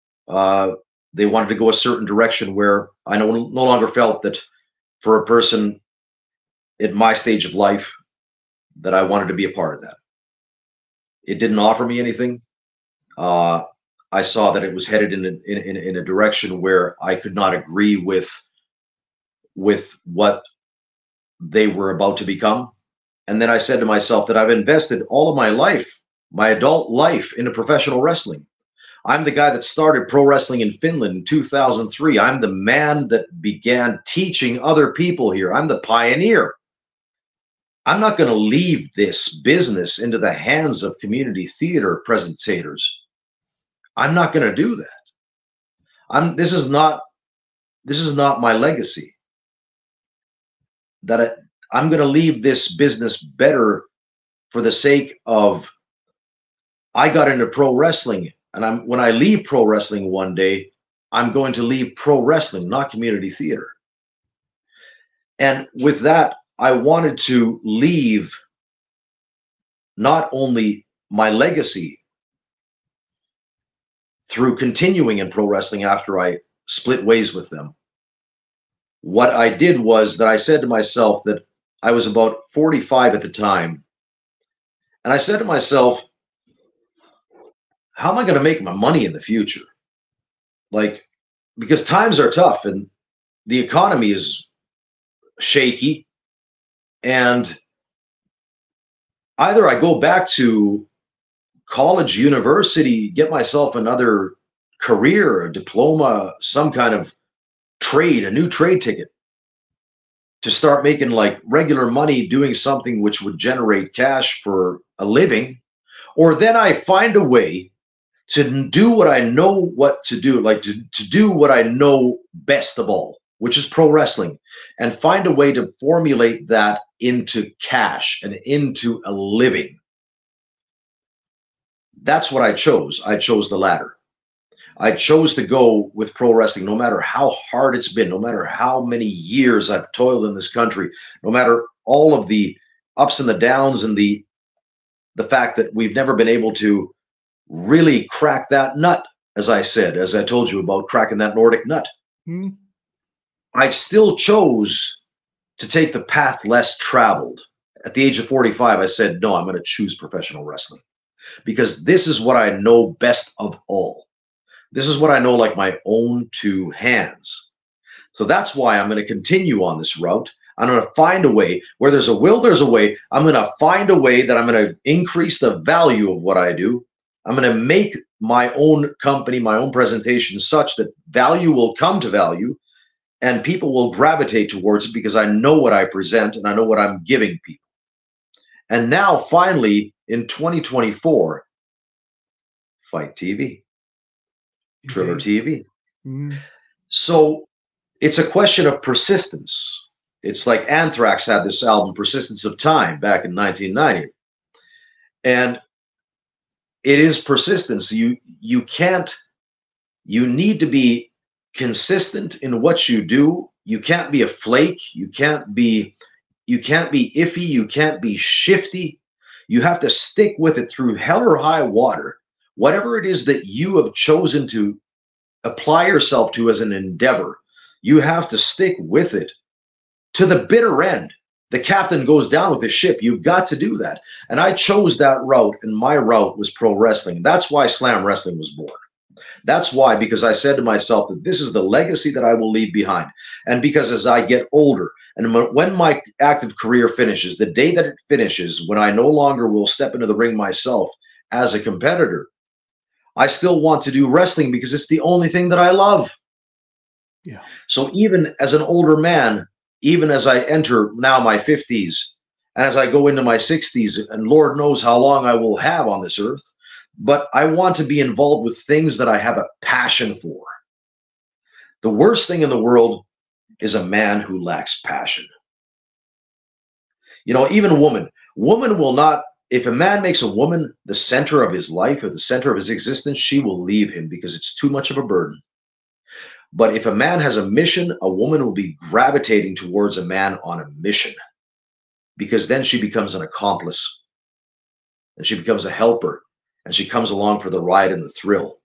[SPEAKER 2] to go a certain direction where I no longer felt that for a person at my stage of life that I wanted to be a part of that. It didn't offer me anything. I saw that it was headed in a direction where I could not agree with what they were about to become. And then I said to myself that I've invested all of my life, my adult life, into professional wrestling. I'm the guy that started pro wrestling in Finland in 2003. I'm the man that began teaching other people here. I'm the pioneer. I'm not going to leave this business into the hands of community theater presentators. I'm not going to do that. This is not my legacy. I'm going to leave this business better for the sake of, I got into pro wrestling, and when I leave pro wrestling one day, I'm going to leave pro wrestling, not community theater. And with that, I wanted to leave not only my legacy through continuing in pro wrestling after I split ways with them. What I did was that I said to myself that I was about 45 at the time. And I said to myself, how am I going to make my money in the future? Because times are tough and the economy is shaky. And either I go back to college, university, get myself another career, a diploma, some kind of trade, a new trade ticket to start making like regular money doing something which would generate cash for a living. Or then I find a way to do what I know what to do, like to do what I know best of all, which is pro wrestling, and find a way to formulate that into cash and into a living. That's what I chose. I chose the latter. I chose to go with pro wrestling, no matter how hard it's been, no matter how many years I've toiled in this country, no matter all of the ups and the downs and the fact that we've never been able to really crack that nut, as I said, as I told you about cracking that Nordic nut.
[SPEAKER 1] Hmm.
[SPEAKER 2] I still chose to take the path less traveled. At the age of 45, I said, no, I'm going to choose professional wrestling because this is what I know best of all. This is what I know like my own two hands. So that's why I'm going to continue on this route. I'm going to find a way. Where there's a will, there's a way. I'm going to find a way that I'm going to increase the value of what I do. I'm going to make my own company, my own presentation such that value will come to value and people will gravitate towards it because I know what I present and I know what I'm giving people. And now finally in 2024, Fight TV, Triller TV.
[SPEAKER 1] Mm.
[SPEAKER 2] So it's a question of persistence. It's like Anthrax had this album, Persistence of Time, back in 1990. And it is persistence. You need to be consistent in what you do. You can't be a flake. You can't be iffy. You can't be shifty. You have to stick with it through hell or high water. Whatever it is that you have chosen to apply yourself to as an endeavor, you have to stick with it to the bitter end. The captain goes down with the ship. You've got to do that. And I chose that route, and my route was pro wrestling. That's why Slam Wrestling was born. That's why, because I said to myself that this is the legacy that I will leave behind. And because as I get older, and when my active career finishes, the day that it finishes, when I no longer will step into the ring myself as a competitor, I still want to do wrestling because it's the only thing that I love.
[SPEAKER 1] Yeah.
[SPEAKER 2] So even as an older man, even as I enter now my 50s, and as I go into my 60s, and Lord knows how long I will have on this earth, but I want to be involved with things that I have a passion for. The worst thing in the world is a man who lacks passion. You know, even woman will not, if a man makes a woman the center of his life or the center of his existence, she will leave him because it's too much of a burden. But if a man has a mission, a woman will be gravitating towards a man on a mission because then she becomes an accomplice and she becomes a helper and she comes along for the ride and the thrill.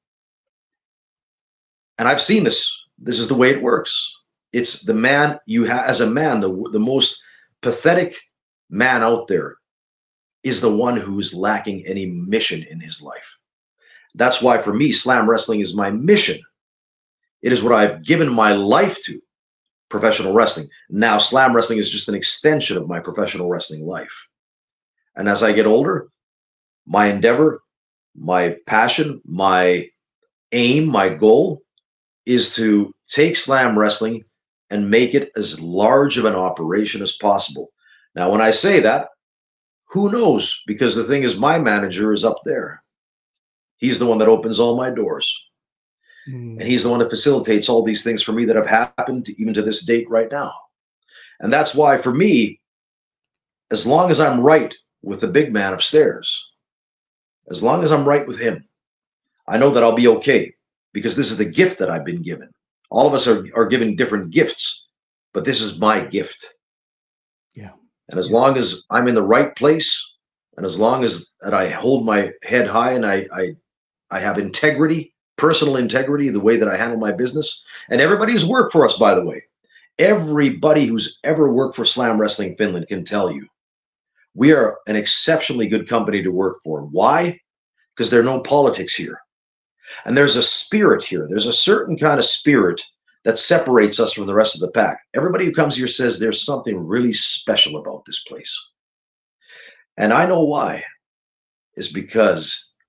[SPEAKER 2] And I've seen this. This is the way it works. It's the man you have as a man, the most pathetic man out there is the one who is lacking any mission in his life. That's why for me, Slam Wrestling is my mission. It is what I've given my life to, professional wrestling. Now, Slam Wrestling is just an extension of my professional wrestling life. And as I get older, my endeavor, my passion, my aim, my goal is to take Slam Wrestling and make it as large of an operation as possible. Now, when I say that, who knows? Because the thing is, my manager is up there. He's the one that opens all my doors. And he's the one that facilitates all these things for me that have happened even to this date right now. And that's why for me, as long as I'm right with the big man upstairs, as long as I'm right with him, I know that I'll be okay because this is the gift that I've been given. All of us are given different gifts, but this is my gift.
[SPEAKER 1] Yeah.
[SPEAKER 2] And as long as I'm in the right place, and as long as that I hold my head high and I have integrity, personal integrity, the way that I handle my business, and everybody who's worked for us, by the way, everybody who's ever worked for Slam Wrestling Finland can tell you, we are an exceptionally good company to work for. Why? Because there are no politics here. And there's a spirit here. There's a certain kind of spirit that separates us from the rest of the pack. Everybody who comes here says there's something really special about this place. And I know why. It's because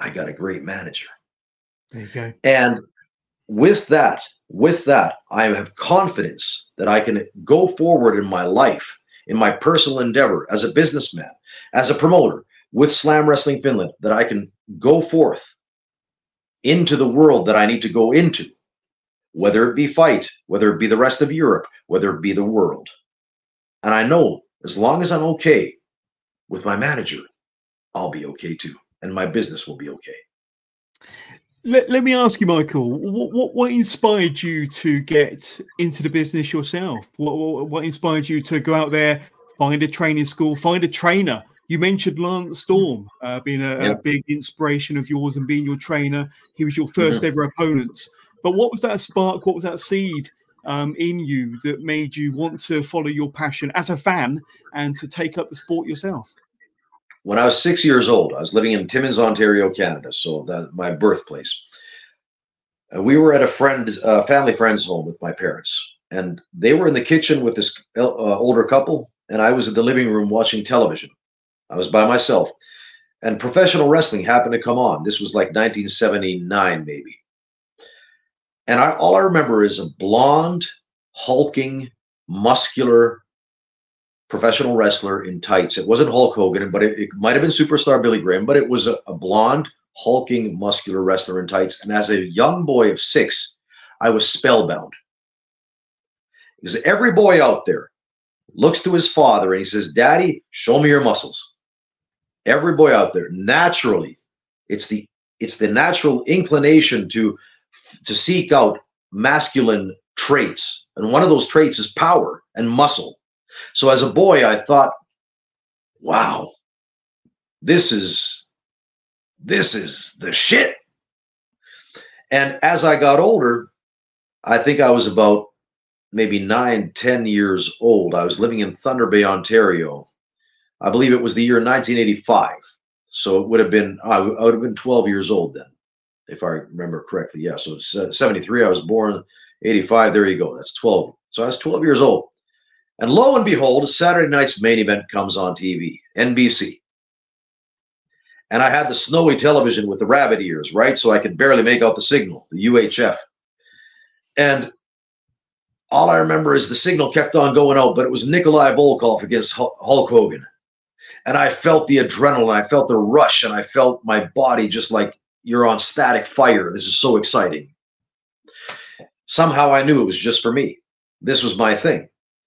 [SPEAKER 2] I got a great manager.
[SPEAKER 1] There you go.
[SPEAKER 2] And with that, I have confidence that I can go forward in my life, in my personal endeavor as a businessman, as a promoter with Slam Wrestling Finland, that I can go forth into the world that I need to go into, whether it be fight, whether it be the rest of Europe, whether it be the world. And I know as long as I'm okay with my manager, I'll be okay too. And my business will be okay.
[SPEAKER 1] Let me ask you, Michael, what inspired you to get into the business yourself? What inspired you to go out there, find a training school, find a trainer? You mentioned Lance Storm being a big inspiration of yours and being your trainer. He was your first ever opponent. But what was that spark? What was that seed in you that made you want to follow your passion as a fan and to take up the sport yourself?
[SPEAKER 2] When I was 6 years old, I was living in Timmins, Ontario, Canada, so that my birthplace. We were at a family friend's home with my parents, and they were in the kitchen with this older couple, and I was in the living room watching television. I was by myself, and professional wrestling happened to come on. This was like 1979, maybe. And all I remember is a blonde, hulking, muscular professional wrestler in tights. It wasn't Hulk Hogan, but it might have been Superstar Billy Graham, but it was a blonde, hulking, muscular wrestler in tights. And as a young boy of 6, I was spellbound. Because every boy out there looks to his father and he says, "Daddy, show me your muscles." Every boy out there, naturally, it's the natural inclination to seek out masculine traits. And one of those traits is power and muscle. So as a boy, I thought, wow, this is the shit. And as I got older, I think I was about maybe 9, 10 years old. I was living in Thunder Bay, Ontario. I believe it was the year 1985. So it would have been, I would have been 12 years old then, if I remember correctly. Yeah, so it's 73, I was born, 85, there you go, that's 12. So I was 12 years old. And lo and behold, Saturday night's main event comes on TV, NBC. And I had the snowy television with the rabbit ears, right? So I could barely make out the signal, the UHF. And all I remember is the signal kept on going out, but it was Nikolai Volkov against Hulk Hogan. And I felt the adrenaline, I felt the rush, and I felt my body just like you're on static fire. This is so exciting. Somehow I knew it was just for me. This was my thing.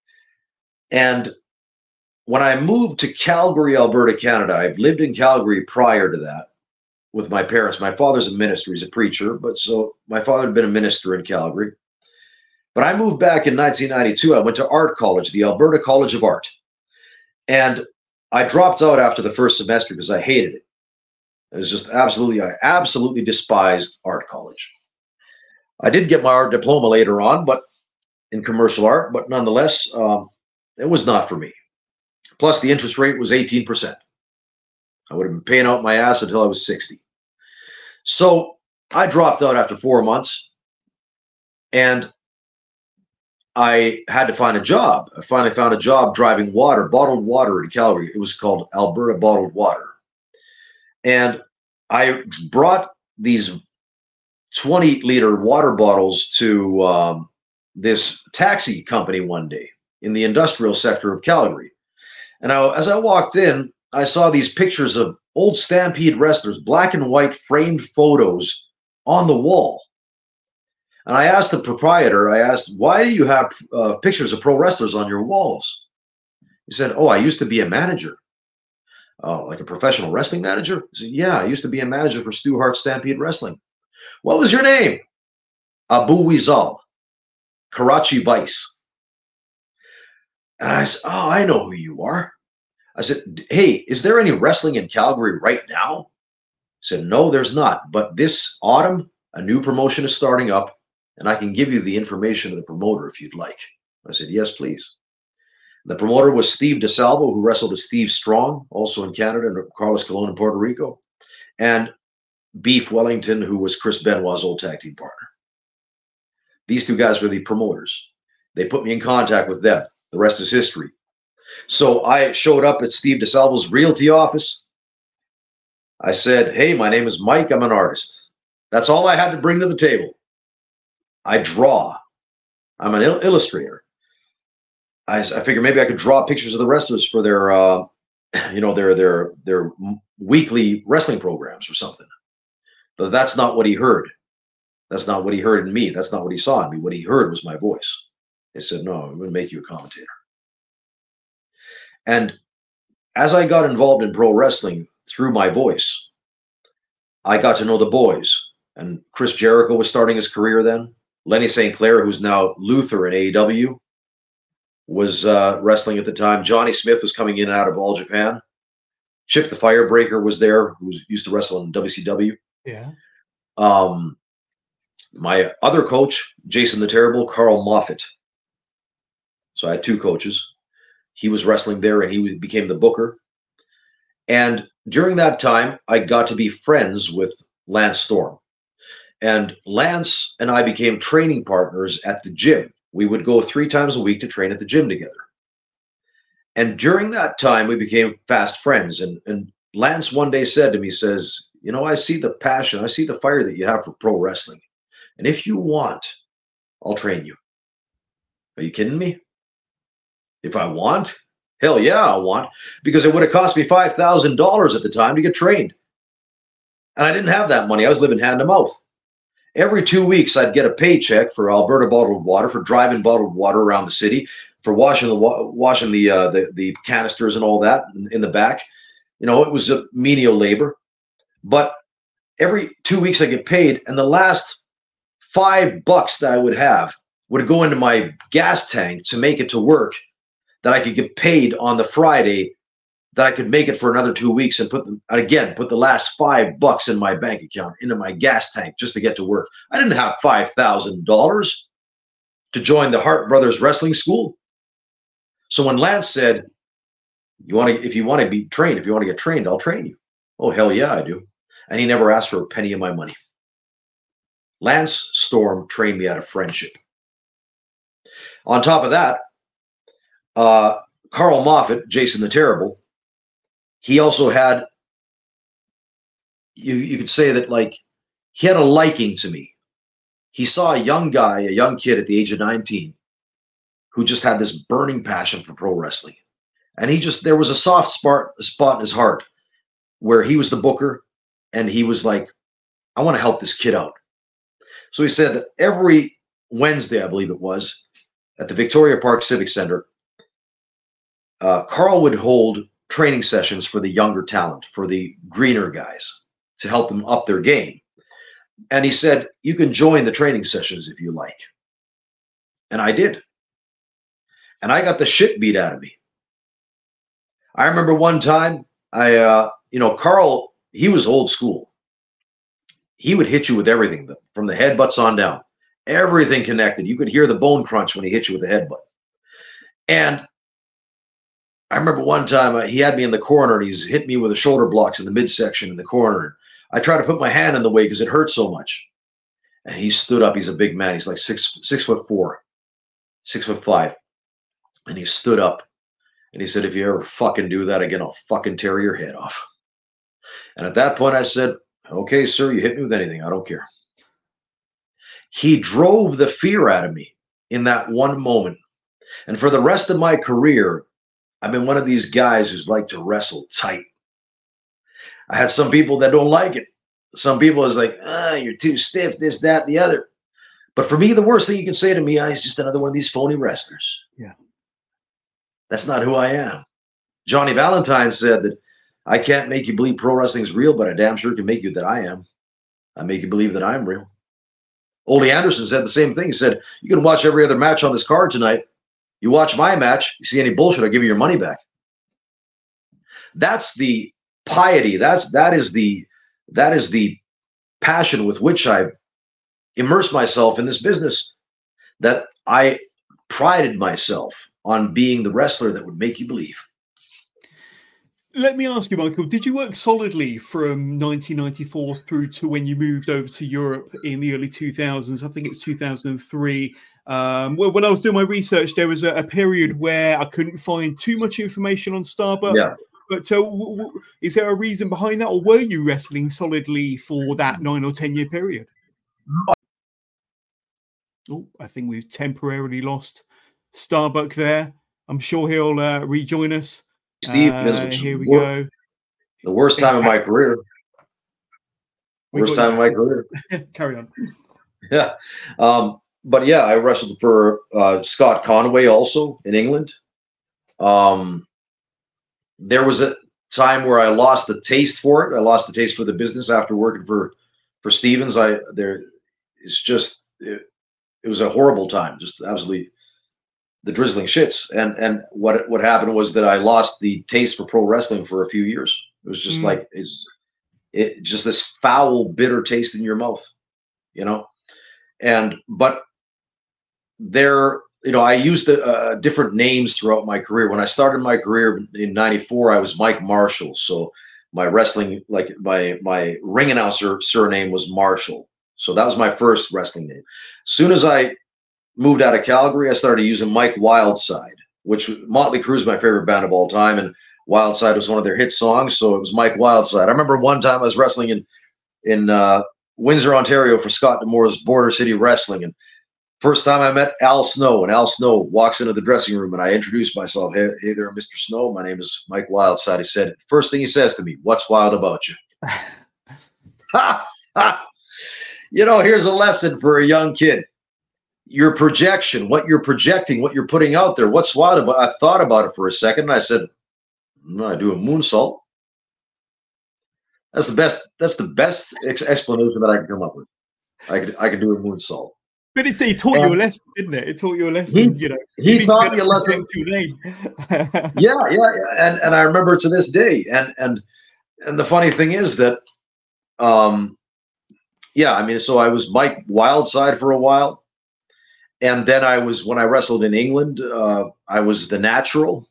[SPEAKER 2] And when I moved to Calgary, Alberta, Canada, I've lived in Calgary prior to that with my parents. My father's a minister, he's a preacher, but so my father had been a minister in Calgary. But I moved back in 1992. I went to art college, the Alberta College of Art. And I dropped out after the first semester because I hated it. It was just I absolutely despised art college. I did get my art diploma later on, but in commercial art, but nonetheless, it was not for me. Plus, the interest rate was 18%. I would have been paying out my ass until I was 60. So I dropped out after 4 months, and I had to find a job. I finally found a job driving bottled water in Calgary. It was called Alberta Bottled Water. And I brought these 20-liter water bottles to this taxi company one day in the industrial sector of Calgary. And as I walked in, I saw these pictures of old Stampede wrestlers, black and white framed photos on the wall. And I asked the proprietor, why do you have pictures of pro wrestlers on your walls? He said, "Oh, I used to be a manager." Like a professional wrestling manager? I said, "Yeah, I used to be a manager for Stu Hart Stampede Wrestling." "What was your name?" "Abu Wizal, Karachi Vice." And I said, "Oh, I know who you are." I said, "Hey, is there any wrestling in Calgary right now?" He said, "No, there's not. But this autumn, a new promotion is starting up, and I can give you the information of the promoter if you'd like." I said, "Yes, please." The promoter was Steve DeSalvo, who wrestled with Steve Strong, also in Canada, and Carlos Colon in Puerto Rico, and Beef Wellington, who was Chris Benoit's old tag team partner. These two guys were the promoters. They put me in contact with them. The rest is history. So I showed up at Steve DeSalvo's realty office, I said, hey, my name is Mike. I'm an artist. That's all I had to bring to the table. I draw. I'm an illustrator. I figured maybe I could draw pictures of the wrestlers for their, their weekly wrestling programs or something. But that's not what he heard. That's not what he heard in me. That's not what he saw in me. What he heard was my voice. They said, no, I'm going to make you a commentator. And as I got involved in pro wrestling through my voice, I got to know the boys. And Chris Jericho was starting his career then. Lenny St. Clair, who's now Luther in AEW, was wrestling at the time. Johnny Smith was coming in and out of All Japan. Chip the Firebreaker was there, who used to wrestle in WCW.
[SPEAKER 1] Yeah.
[SPEAKER 2] My other coach, Jason the Terrible, Carl Moffitt. So I had two coaches. He was wrestling there, and he became the booker. And during that time, I got to be friends with Lance Storm. And Lance and I became training partners at the gym. We would go 3 times a week to train at the gym together. And during that time, we became fast friends. And Lance one day said to me, says, you know, I see the passion, I see the fire that you have for pro wrestling. And if you want, I'll train you. Are you kidding me? If I want? Hell yeah, I want. Because it would have cost me $5,000 at the time to get trained. And I didn't have that money. I was living hand to mouth. Every 2 weeks, I'd get a paycheck for Alberta Bottled Water, for driving bottled water around the city, for washing the canisters and all that in the back. You know, it was a menial labor. But every 2 weeks, I get paid, and the last $5 that I would have would go into my gas tank to make it to work, that I could get paid on the Friday, that I could make it for another 2 weeks and put the last $5 in my bank account, into my gas tank, just to get to work. I didn't have $5,000 to join the Hart Brothers Wrestling School. So when Lance said, if you want to be trained, if you want to get trained, I'll train you. Oh, hell yeah, I do. And he never asked for a penny of my money. Lance Storm trained me out of friendship. On top of that, Carl Moffitt, Jason the Terrible, he also had, you could say that, like, he had a liking to me. He saw a young kid at the age of 19 who just had this burning passion for pro wrestling. And there was a soft spot in his heart where he was the booker, and he was like, I want to help this kid out. So he said that every Wednesday, I believe it was, at the Victoria Park Civic Center, Carl would hold training sessions for the younger talent, for the greener guys, to help them up their game. And he said, you can join the training sessions if you like. And I did. And I got the shit beat out of me. I remember one time, Carl, he was old school. He would hit you with everything, from the headbutts on down. Everything connected. You could hear the bone crunch when he hit you with the headbutt. And I remember one time he had me in the corner, and he's hit me with the shoulder blocks in the midsection in the corner. I tried to put my hand in the way because it hurt so much. And he stood up. He's a big man. He's like 6'4", 6'5". And he stood up and he said, if you ever fucking do that again, I'll fucking tear your head off. And at that point I said, okay, sir, you hit me with anything. I don't care. He drove the fear out of me in that one moment. And for the rest of my career, I've been one of these guys who's like to wrestle tight. I had some people that don't like it. Some people is like, you're too stiff, this, that, the other. But for me, the worst thing you can say to me is just another one of these phony wrestlers.
[SPEAKER 1] Yeah.
[SPEAKER 2] That's not who I am. Johnny Valentine said that I can't make you believe pro wrestling is real, but I damn sure can make you that I am. I make you believe that I'm real. Ole Anderson said the same thing. He said, you can watch every other match on this card tonight. You watch my match, you see any bullshit, I'll give you your money back. That's the piety. That is the passion with which I immerse myself in this business, that I prided myself on being the wrestler that would make you believe.
[SPEAKER 1] Let me ask you, Michael, did you work solidly from 1994 through to when you moved over to Europe in the early 2000s? I think it's 2003. Well, when I was doing my research, there was a period where I couldn't find too much information on Starbuck.
[SPEAKER 2] Yeah.
[SPEAKER 1] But is there a reason behind that, or were you wrestling solidly for that 9 or 10 year period? Oh, I think we've temporarily lost Starbuck there. I'm sure he'll rejoin us.
[SPEAKER 2] Stevens,
[SPEAKER 1] here we go.
[SPEAKER 2] The worst time of my career. Worst time of my career.
[SPEAKER 1] Carry on.
[SPEAKER 2] Yeah. But yeah, I wrestled for Scott Conway also in England. There was a time where I lost the taste for it. I lost the taste for the business after working for Stevens. It was a horrible time, just absolutely the drizzling shits. And what happened was that I lost the taste for pro wrestling for a few years. It was just like it just this foul, bitter taste in your mouth, you know. But there, you know, I used different names throughout my career. When I started my career in '94, I was Mike Marshall. So my wrestling, like my ring announcer surname was Marshall. So that was my first wrestling name. As soon as I moved out of Calgary, I started using Mike Wildside, which Motley Crue is my favorite band of all time, and Wildside was one of their hit songs. So it was Mike Wildside. I remember one time I was wrestling in Windsor, Ontario for Scott D'Amour's Border City Wrestling, and first time I met Al Snow, and Al Snow walks into the dressing room, and I introduced myself. Hey there, Mr. Snow. My name is Mike Wildside. He said, first thing he says to me, "What's wild about you?" Ha! Ha! You know, here's a lesson for a young kid. Your projection, what you're projecting, what you're putting out there, what's wild about it? I thought about it for a second, and I said, no, I do a moonsault. That's the best explanation that I can come up with. I could do a moonsault.
[SPEAKER 1] But it taught you a lesson, didn't it? It taught you a lesson.
[SPEAKER 2] He taught me a lesson. Yeah. And I remember to this day. And the funny thing is that, yeah, I mean, so I was Mike Wildside for a while, and then when I wrestled in England, I was the Natural.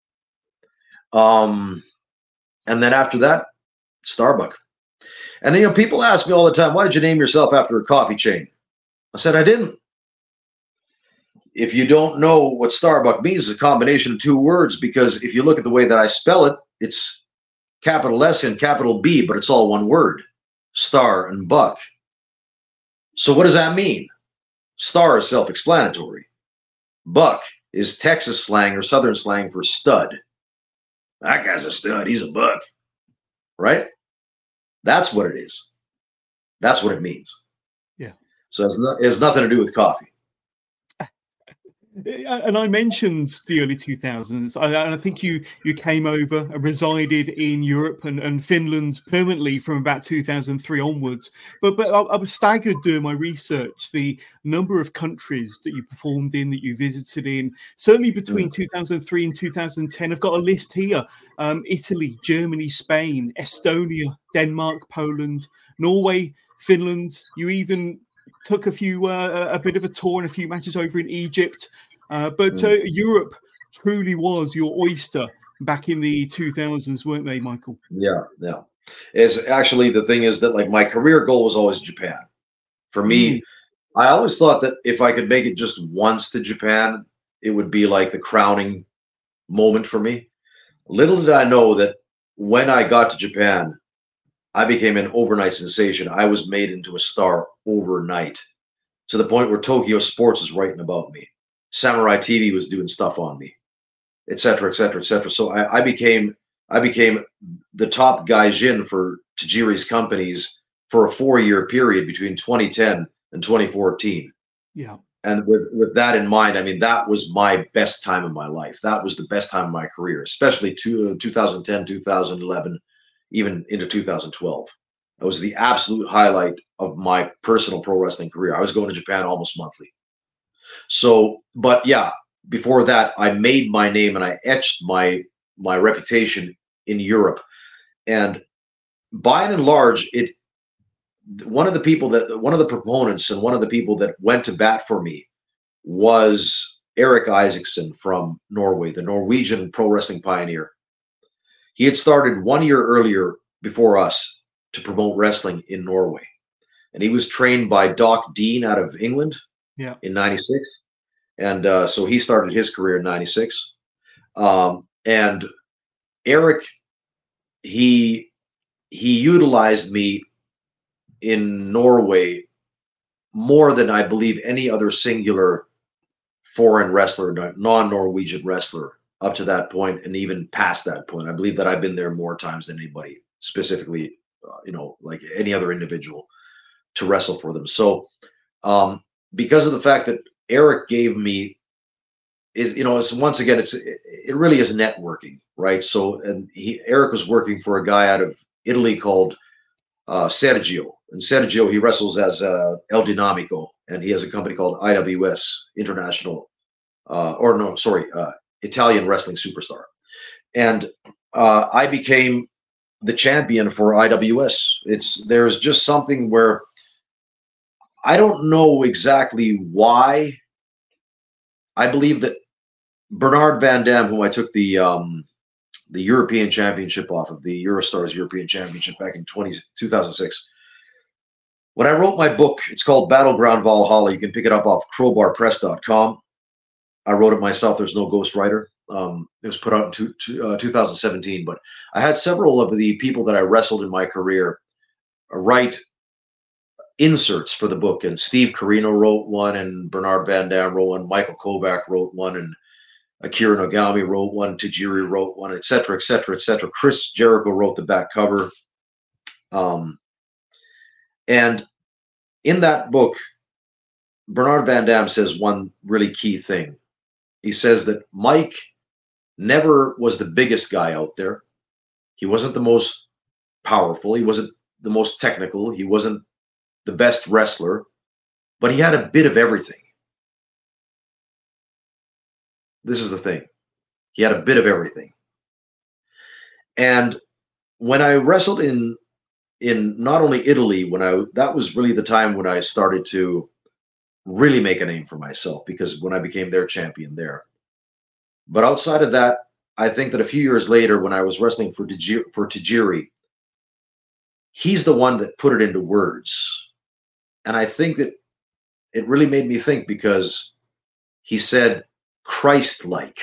[SPEAKER 2] And then after that, Starbuck. And you know, people ask me all the time, why did you name yourself after a coffee chain? I said, I didn't. If you don't know what Starbuck means, it's a combination of two words, because if you look at the way that I spell it, it's capital S and capital B, but it's all one word, Star and Buck. So what does that mean? Star is self-explanatory. Buck is Texas slang or Southern slang for stud. That guy's a stud. He's a buck, right? That's what it is. That's what it means.
[SPEAKER 1] Yeah.
[SPEAKER 2] So it has nothing to do with coffee.
[SPEAKER 1] And I mentioned the early 2000s. I think you came over and resided in Europe and Finland permanently from about 2003 onwards. But I was staggered doing my research, the number of countries that you performed in, that you visited in, certainly between 2003 and 2010. I've got a list here. Italy, Germany, Spain, Estonia, Denmark, Poland, Norway, Finland. You even took a bit of a tour and a few matches over in Egypt. But Europe truly was your oyster back in the 2000s, weren't they, Michael?
[SPEAKER 2] Yeah. It's actually, the thing is that, like, my career goal was always Japan. For me, I always thought that if I could make it just once to Japan, it would be like the crowning moment for me. Little did I know that when I got to Japan, I became an overnight sensation. I was made into a star overnight, to the point where Tokyo Sports was writing about me. Samurai TV was doing stuff on me, et cetera, et cetera, et cetera. So I became the top gaijin for Tajiri's companies for a 4-year period between 2010 and 2014.
[SPEAKER 1] Yeah.
[SPEAKER 2] And with that in mind, I mean, that was my best time of my life. That was the best time of my career, especially 2010, 2011, even into 2012. It was the absolute highlight of my personal pro wrestling career. I was going to Japan almost monthly. So, but yeah, before that, I made my name and I etched my reputation in Europe. And by and large, one of the proponents and one of the people that went to bat for me was Eric Isaacson from Norway, the Norwegian pro wrestling pioneer. He had started 1 year earlier before us to promote wrestling in Norway. And he was trained by Doc Dean out of England in 96. And so he started his career in 96. And Eric he utilized me in Norway more than I believe any other singular foreign wrestler, non-Norwegian wrestler up to that point, and even past that point. I believe that I've been there more times than anybody, specifically, like any other individual, to wrestle for them. So because of the fact that Eric gave me, it's once again, it really is networking, right? So, and Eric was working for a guy out of Italy called Sergio. And Sergio, he wrestles as El Dinamico, and he has a company called IWS International, Italian Wrestling Superstar. And I became the champion for IWS. There's just something where I don't know exactly why. I believe that Bernard Van Dam, whom I took the European Championship off of, the Eurostars European Championship back in 2006. When I wrote my book, it's called Battleground Valhalla. You can pick it up off crowbarpress.com. I wrote it myself. There's no ghostwriter. It was put out in 2017. But I had several of the people that I wrestled in my career write inserts for the book. And Steve Corino wrote one, and Bernard Van Dam wrote one. Michael Kovac wrote one, and Akira Nogami wrote one. Tajiri wrote one, etc., etc., etc. Chris Jericho wrote the back cover. And in that book, Bernard Van Dam says one really key thing. He says that Mike never was the biggest guy out there. He wasn't the most powerful. He wasn't the most technical. He wasn't the best wrestler, but he had a bit of everything. This is the thing. He had a bit of everything. And when I wrestled in not only Italy, that was really the time when I started to really make a name for myself, because when I became their champion there. But outside of that, I think that a few years later, when I was wrestling for Tajiri, he's the one that put it into words. And I think that it really made me think, because he said, Christ-like.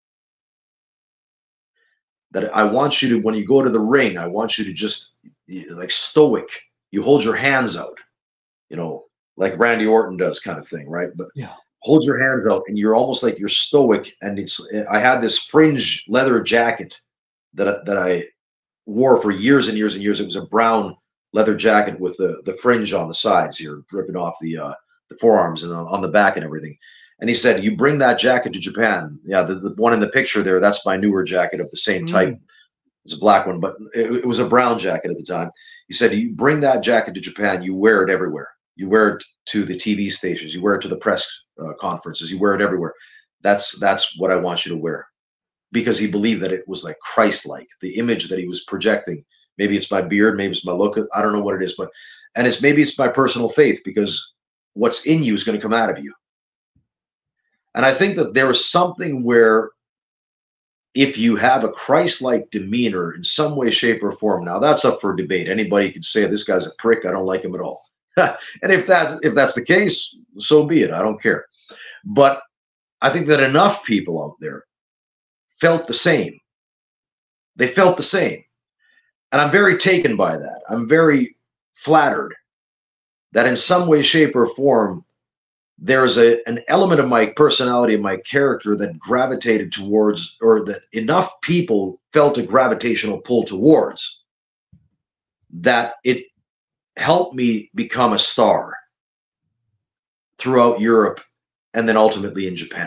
[SPEAKER 2] That I want you to, when you go to the ring, I want you to just, like, stoic. You hold your hands out, like Randy Orton does, kind of thing, right? But
[SPEAKER 1] yeah,
[SPEAKER 2] hold your hands out, and you're almost like you're stoic. And I had this fringe leather jacket that I wore for years and years and years. It was a brown leather jacket with the fringe on the sides here, dripping off the forearms and on the back and everything. And he said, you bring that jacket to Japan. Yeah, the one in the picture there, that's my newer jacket of the same type. It's a black one, but it was a brown jacket at the time. He said, you bring that jacket to Japan, you wear it everywhere. You wear it to the TV stations. You wear it to the press conferences. You wear it everywhere. That's what I want you to wear. Because he believed that it was like Christ-like, the image that he was projecting. Maybe it's my beard, maybe it's my look. I don't know what it is, maybe it's my personal faith, because what's in you is going to come out of you. And I think that there is something where if you have a Christ-like demeanor in some way, shape, or form, now that's up for debate. Anybody can say, this guy's a prick, I don't like him at all. And if that's the case, so be it. I don't care. But I think that enough people out there felt the same. They felt the same. And I'm very taken by that. I'm very flattered that in some way, shape, or form, there's an element of my personality and my character that gravitated towards, or that enough people felt a gravitational pull towards, that it helped me become a star throughout Europe and then ultimately in Japan.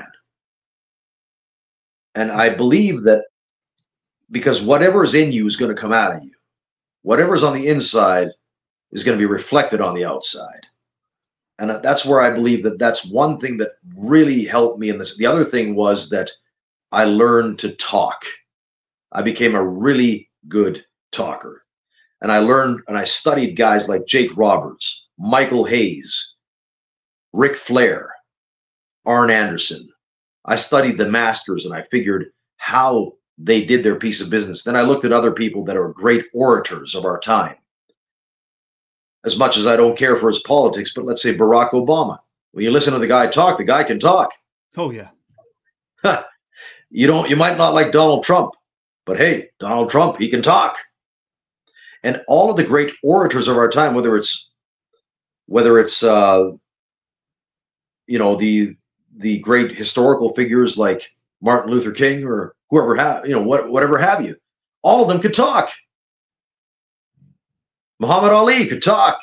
[SPEAKER 2] And I believe that because whatever is in you is going to come out of you. Whatever's on the inside is going to be reflected on the outside. And that's where I believe that that's one thing that really helped me in this. The other thing was that I learned to talk. I became a really good talker. And I learned and I studied guys like Jake Roberts, Michael Hayes, Ric Flair, Arn Anderson. I studied the masters and I figured how they did their piece of business. Then I looked at other people that are great orators of our time. As much as I don't care for his politics, but let's say Barack Obama. When you listen to the guy talk, the guy can talk.
[SPEAKER 1] Oh, yeah.
[SPEAKER 2] You might not like Donald Trump, but hey, Donald Trump, he can talk. And all of the great orators of our time, whether it's the great historical figures like Martin Luther King or whoever whatever have you, all of them could talk. Muhammad Ali could talk.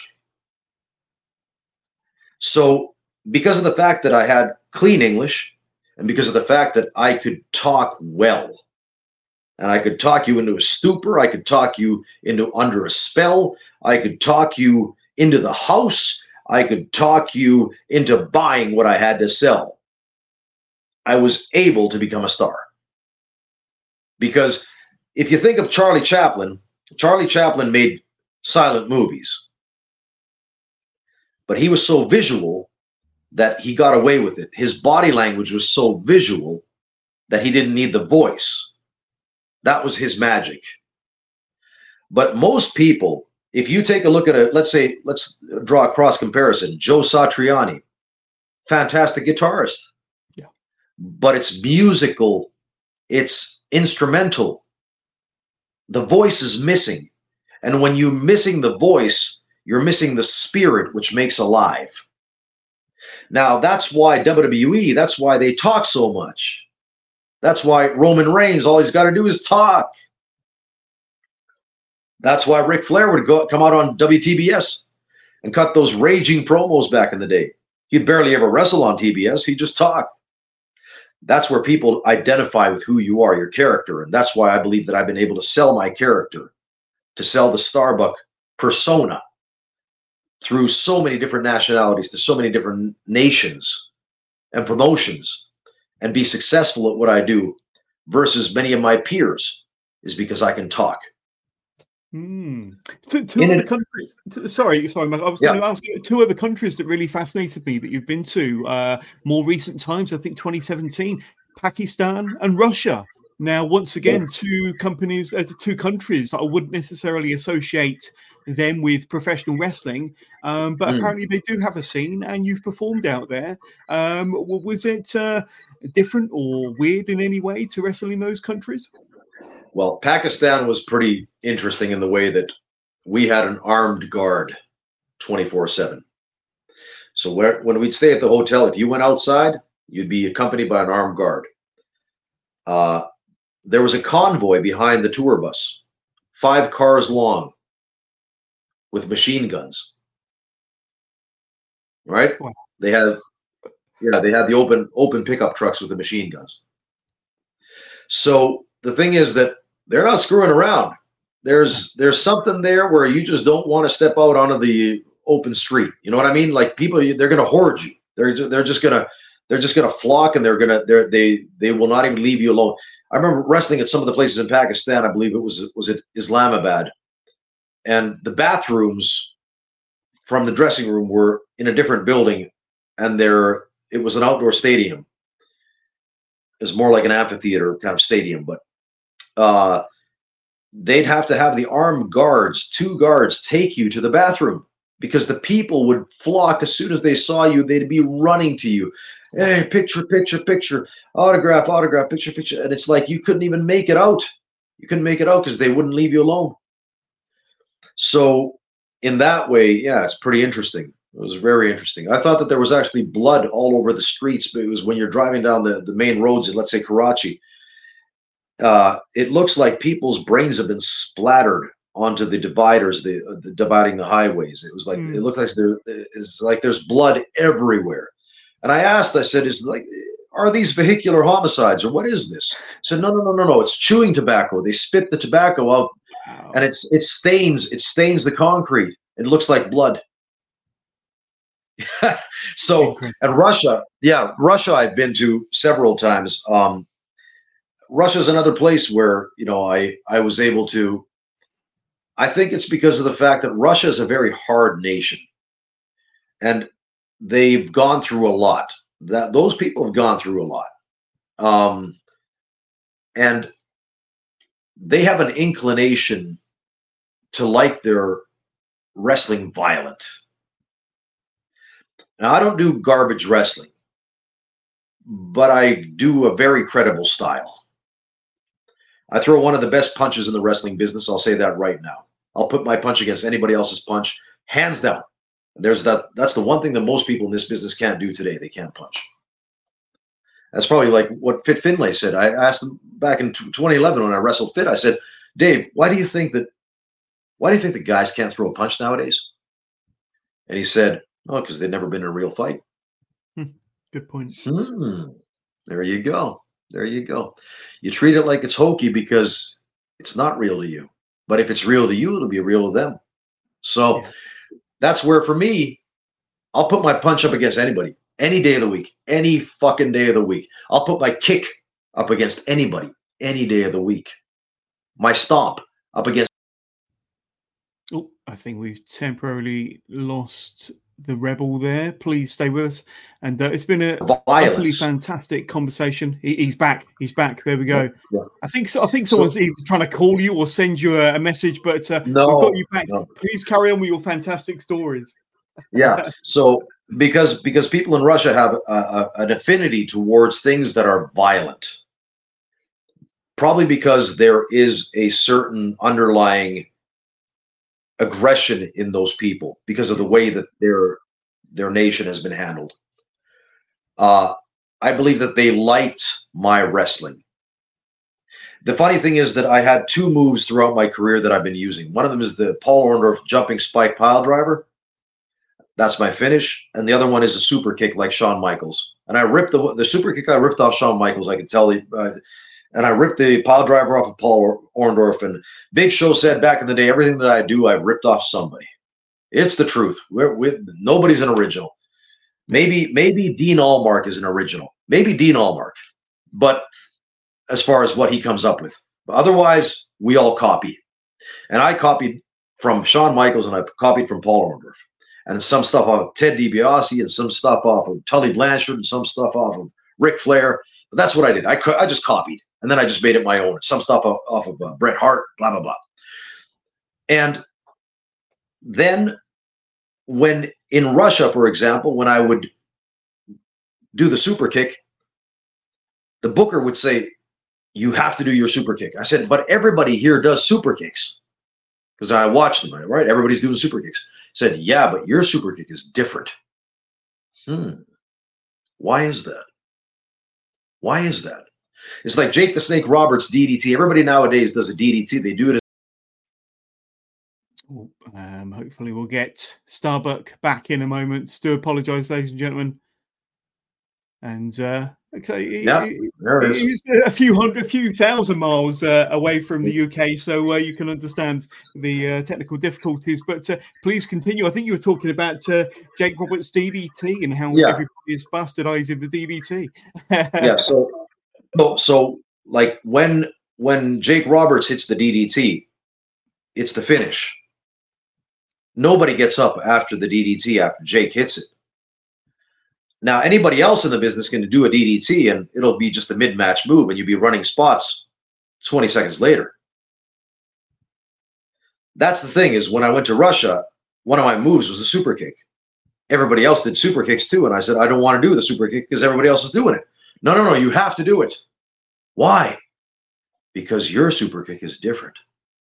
[SPEAKER 2] So because of the fact that I had clean English, and because of the fact that I could talk well, and I could talk you into a stupor, I could talk you into under a spell, I could talk you into the house, I could talk you into buying what I had to sell, I was able to become a star. Because if you think of Charlie Chaplin made silent movies, but he was so visual that he got away with it. His body language was so visual that he didn't need the voice. That was his magic. But most people, if you take a look at it, let's draw a cross comparison. Joe Satriani, fantastic guitarist.
[SPEAKER 1] Yeah.
[SPEAKER 2] But it's musical, it's instrumental. The voice is missing. And when you're missing the voice, you're missing the spirit, which makes alive. Now, that's why WWE, that's why they talk so much. That's why Roman Reigns, all he's got to do is talk. That's why Ric Flair would come out on WTBS and cut those raging promos back in the day. He'd barely ever wrestle on TBS. He'd just talk. That's where people identify with who you are, your character. And that's why I believe that I've been able to sell my character, to sell the Starbuck persona through so many different nationalities, to so many different nations and promotions, and be successful at what I do versus many of my peers, is because I can talk.
[SPEAKER 1] Two other countries. Sorry, Mike, I was going to ask you two other countries that really fascinated me that you've been to more recent times. I think 2017, Pakistan and Russia. Now, once again, two countries that I wouldn't necessarily associate them with professional wrestling, but apparently they do have a scene, and you've performed out there. Was it different or weird in any way to wrestle in those countries?
[SPEAKER 2] Well, Pakistan was pretty interesting in the way that we had an armed guard 24/7. So when we'd stay at the hotel, if you went outside, you'd be accompanied by an armed guard. There was a convoy behind the tour bus, 5 cars long, with machine guns. Right? Wow. They had the open pickup trucks with the machine guns. So the thing is that they're not screwing around. There's something there where you just don't want to step out onto the open street. You know what I mean? Like people, they're going to hoard you. They're just going to flock, and they will not even leave you alone. I remember wrestling at some of the places in Pakistan. I believe it was at Islamabad, and the bathrooms from the dressing room were in a different building, and it was an outdoor stadium. It was more like an amphitheater kind of stadium, but they'd have to have the armed guards, 2 guards, take you to the bathroom, because the people would flock as soon as they saw you. They'd be running to you. Hey, picture, autograph, picture. And it's like you couldn't even make it out. You couldn't make it out because they wouldn't leave you alone. So in that way, yeah, it's pretty interesting. It was very interesting. I thought that there was actually blood all over the streets, but it was when you're driving down the main roads in, let's say, Karachi. It looks like people's brains have been splattered onto the dividers, the dividing the highways. It was like it looked like there's blood everywhere. And I said, are these vehicular homicides, or what is this? I said, no, it's chewing tobacco. They spit the tobacco out, wow. And it stains the concrete. It looks like blood. So, and Russia I've been to several times. Russia's another place where, I was able to, I think it's because of the fact that Russia is a very hard nation, and they've gone through a lot. Those people have gone through a lot. And they have an inclination to like their wrestling violent. Now, I don't do garbage wrestling, but I do a very credible style. I throw one of the best punches in the wrestling business. I'll say that right now. I'll put my punch against anybody else's punch, hands down. That's the one thing that most people in this business can't do today. They can't punch. That's probably like what Fit Finlay said. I asked him back in 2011 when I wrestled Fit. I said, Dave, why do you think that guys can't throw a punch nowadays? And he said, oh, because they've never been in a real fight.
[SPEAKER 1] Good point.
[SPEAKER 2] There you go. There you go. You treat it like it's hokey because it's not real to you. But if it's real to you, it'll be real to them. So that's where, for me, I'll put my punch up against anybody, any day of the week, any fucking day of the week. I'll put my kick up against anybody, any day of the week. My stomp up against.
[SPEAKER 1] Oh, I think we've temporarily lost the Rebel there. Please stay with us. And it's been a utterly fantastic conversation. He's back. He's back. There we go. Yeah. I think someone's either trying to call you or send you a message, but
[SPEAKER 2] no,
[SPEAKER 1] we've got you back. No. Please carry on with your fantastic stories.
[SPEAKER 2] Yeah. So because people in Russia have an affinity towards things that are violent, probably because there is a certain underlying aggression in those people because of the way that their nation has been handled. I believe that they liked my wrestling. The funny thing is that I had two moves throughout my career that I've been using. One of them is the Paul Orndorff jumping spike pile driver. That's my finish. And the other one is a super kick like Shawn Michaels. And I ripped the super kick. I ripped off Shawn Michaels. I could tell and I ripped the pile driver off of Paul Orndorff. And Big Show said back in the day, everything that I do, I ripped off somebody. It's the truth. Nobody's an original. Maybe Dean Allmark is an original. Maybe Dean Allmark. But as far as what he comes up with. But otherwise, we all copy. And I copied from Shawn Michaels and I copied from Paul Orndorff. And some stuff off of Ted DiBiase and some stuff off of Tully Blanchard and some stuff off of Ric Flair. But that's what I did. I just copied. And then I just made it my own. Some stuff off of Bret Hart, blah, blah, blah. And then when in Russia, for example, when I would do the super kick, the booker would say, you have to do your super kick. I said, but everybody here does super kicks. Because I watched them, right? Everybody's doing super kicks. He said, yeah, but your super kick is different. Why is that? Why is that? It's like Jake the Snake Roberts DDT. Everybody nowadays does a DDT. They do it.
[SPEAKER 1] Hopefully we'll get Starbuck back in a moment. Do apologize, ladies and gentlemen. And okay,
[SPEAKER 2] yeah, there it is.
[SPEAKER 1] He's a few thousand miles away from the UK, so you can understand the technical difficulties. But please continue. I think you were talking about Jake Roberts' DDT and how everybody is bastardizing the DDT.
[SPEAKER 2] Yeah. So like when Jake Roberts hits the DDT, it's the finish. Nobody gets up after the DDT after Jake hits it. Now, anybody else in the business can do a DDT and it'll be just a mid-match move and you'll be running spots 20 seconds later. That's the thing is when I went to Russia, one of my moves was a super kick. Everybody else did super kicks too. And I said, I don't want to do the super kick because everybody else is doing it. No, you have to do it. Why? Because your super kick is different.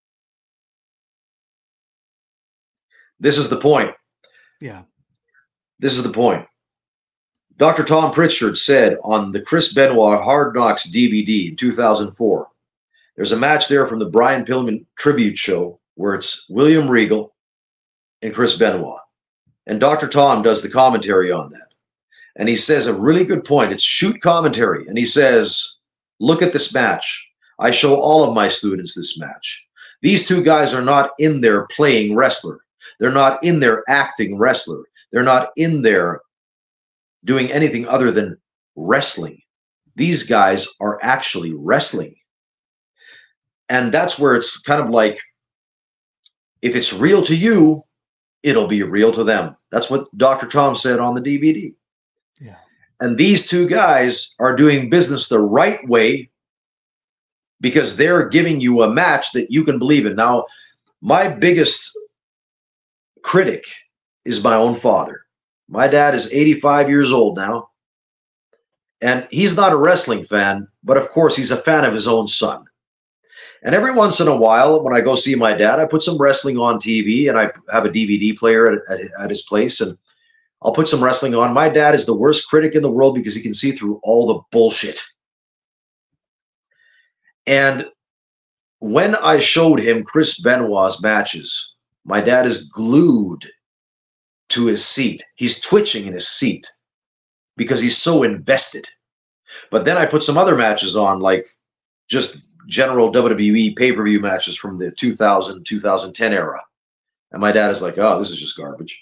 [SPEAKER 2] This is the point.
[SPEAKER 1] Yeah.
[SPEAKER 2] This is the point. Dr. Tom Pritchard said on the Chris Benoit Hard Knocks DVD in 2004, there's a match there from the Brian Pillman tribute show where it's William Regal and Chris Benoit. And Dr. Tom does the commentary on that. And he says a really good point. It's shoot commentary. And he says, look at this match. I show all of my students this match. These two guys are not in there playing wrestler. They're not in there acting wrestler. They're not in there doing anything other than wrestling. These guys are actually wrestling. And that's where it's kind of like, if it's real to you, it'll be real to them. That's what Dr. Tom said on the DVD.
[SPEAKER 1] Yeah.
[SPEAKER 2] And these two guys are doing business the right way because they're giving you a match that you can believe in. Now, my biggest critic is my own father. My dad is 85 years old now, and he's not a wrestling fan, but of course he's a fan of his own son. And every once in a while, when I go see my dad, I put some wrestling on TV, and I have a DVD player at his place, and I'll put some wrestling on. My dad is the worst critic in the world because he can see through all the bullshit. And when I showed him Chris Benoit's matches, my dad is glued to his seat. He's twitching in his seat because he's so invested. But then I put some other matches on, like just general WWE pay-per-view matches from the 2000, 2010 era. And my dad is like, oh, this is just garbage.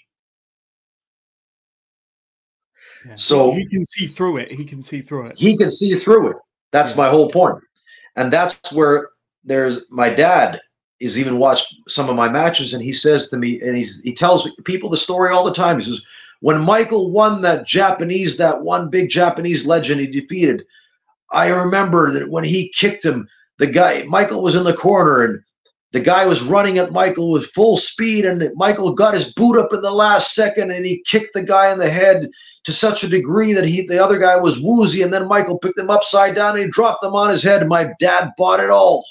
[SPEAKER 1] Yeah.
[SPEAKER 2] So
[SPEAKER 1] he can see through it. He can see through it.
[SPEAKER 2] He can see through it. That's my whole point. And that's where my dad is even watched some of my matches, and he says to me, and he tells people the story all the time. He says, when Michael won that one big Japanese legend he defeated, I remember that when he kicked him, Michael was in the corner, and the guy was running at Michael with full speed, and Michael got his boot up in the last second, and he kicked the guy in the head to such a degree that the other guy was woozy, and then Michael picked him upside down, and he dropped him on his head. My dad bought it all.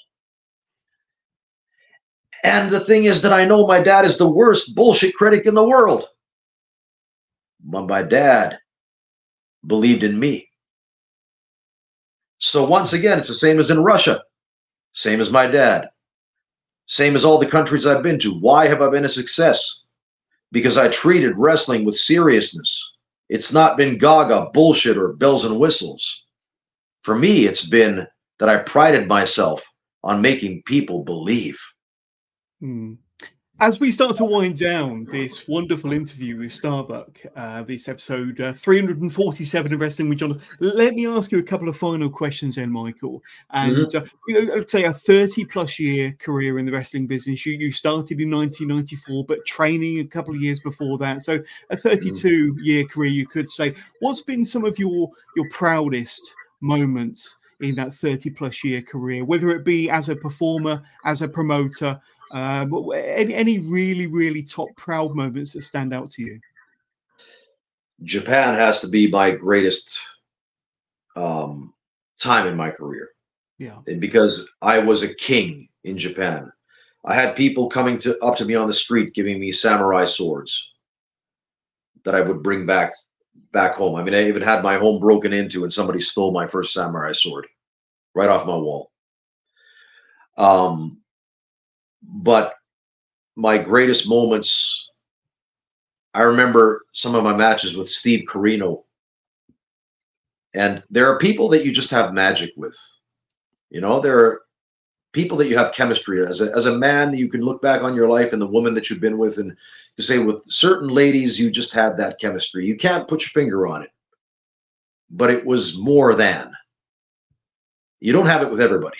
[SPEAKER 2] And the thing is that I know my dad is the worst bullshit critic in the world. But my dad believed in me. So once again, it's the same as in Russia. Same as my dad. Same as all the countries I've been to. Why have I been a success? Because I treated wrestling with seriousness. It's not been gaga, bullshit, or bells and whistles. For me, it's been that I prided myself on making people believe.
[SPEAKER 1] As we start to wind down this wonderful interview with Starbuck, this episode 347 of Wrestling with Jonathan, let me ask you a couple of final questions then, Michael. And I'd say a 30-plus year career in the wrestling business. You started in 1994, but training a couple of years before that. So a 32-year career, you could say. What's been some of your proudest moments in that 30-plus year career, whether it be as a performer, as a promoter, any really, really top proud moments that stand out to you?
[SPEAKER 2] Japan has to be my greatest time in my career. Yeah. And because I was a king in Japan. I had people coming up to me on the street giving me samurai swords that I would bring back home. I mean, I even had my home broken into and somebody stole my first samurai sword right off my wall. But my greatest moments, I remember some of my matches with Steve Corino. And there are people that you just have magic with. You know, there are people that you have chemistry. As a man, you can look back on your life and the woman that you've been with, and you say with certain ladies, you just had that chemistry. You can't put your finger on it, but it was more than. You don't have it with everybody.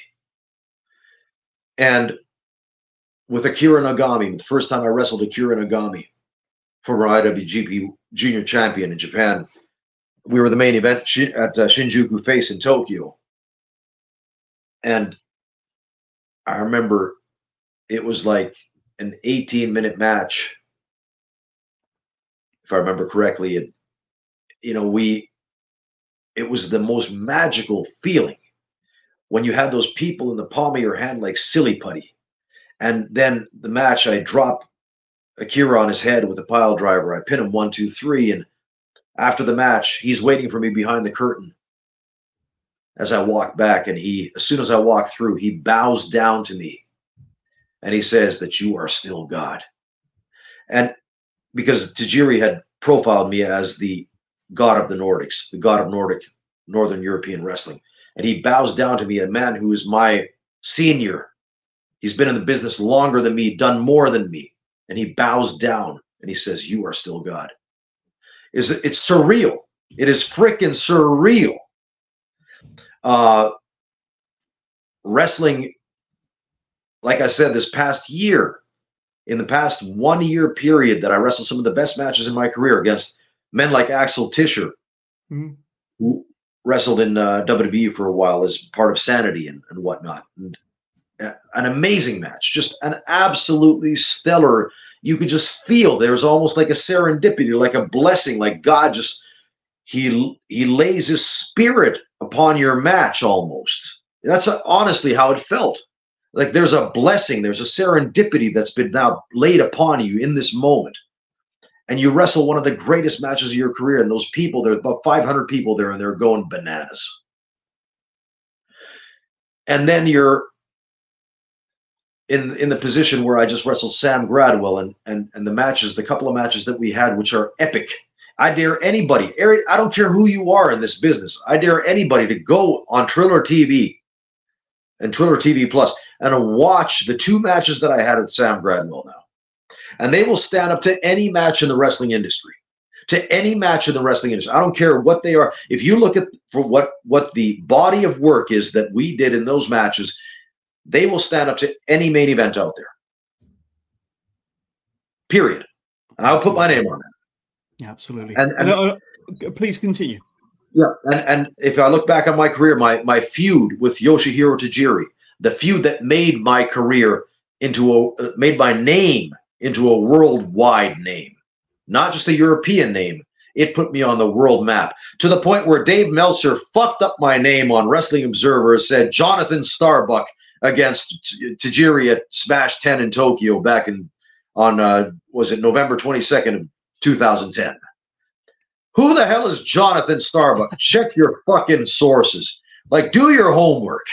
[SPEAKER 2] And with Akira Nagami, the first time I wrestled Akira Nagami, former IWGP Junior Champion in Japan, we were the main event at Shinjuku Face in Tokyo. And I remember it was like an 18-minute match, if I remember correctly. And, you know, it was the most magical feeling when you had those people in the palm of your hand like silly putty. And then the match, I drop Akira on his head with a pile driver. I pin him 1, 2, 3. And after the match, he's waiting for me behind the curtain as I walk back. And as soon as I walk through, he bows down to me and he says that you are still God. And because Tajiri had profiled me as the God of the Nordics, the God of Northern European wrestling. And he bows down to me, a man who is my senior. He's been in the business longer than me, done more than me. And he bows down and he says, you are still God. It's surreal. It is freaking surreal. Wrestling, like I said, this past year, in the past 1 year period that I wrestled some of the best matches in my career against men like Axel Tischer, who wrestled in WWE for a while as part of Sanity and whatnot. And an amazing match, just an absolutely stellar. You could just feel there was almost like a serendipity, like a blessing, like God just, he lays his spirit upon your match almost. That's honestly how it felt. Like there's a blessing, there's a serendipity that's been now laid upon you in this moment. And you wrestle one of the greatest matches of your career, and those people, there's about 500 people there, and they're going bananas. And then you're in the position where I just wrestled Sam Gradwell, and the matches, the couple of matches that we had, which are epic. I dare anybody, I don't care who you are in this business, I dare anybody to go on Triller TV and Triller TV Plus and watch the 2 matches that I had with Sam Gradwell now. And they will stand up to any match in the wrestling industry. To any match in the wrestling industry. I don't care what they are. If you look at for what the body of work is that we did in those matches, they will stand up to any main event out there. Period. And I'll put my name on it.
[SPEAKER 1] Absolutely. And please continue.
[SPEAKER 2] Yeah. And if I look back on my career, my feud with Yoshihiro Tajiri, the feud that made my career made my name into a worldwide name, not just a European name. It put me on the world map to the point where Dave Meltzer fucked up my name on Wrestling Observer, said Jonathan Starbuck against Tajiri at Smash 10 in Tokyo back on was it November 22nd of 2010. Who the hell is Jonathan Starbuck? Check your fucking sources. Like, do your homework.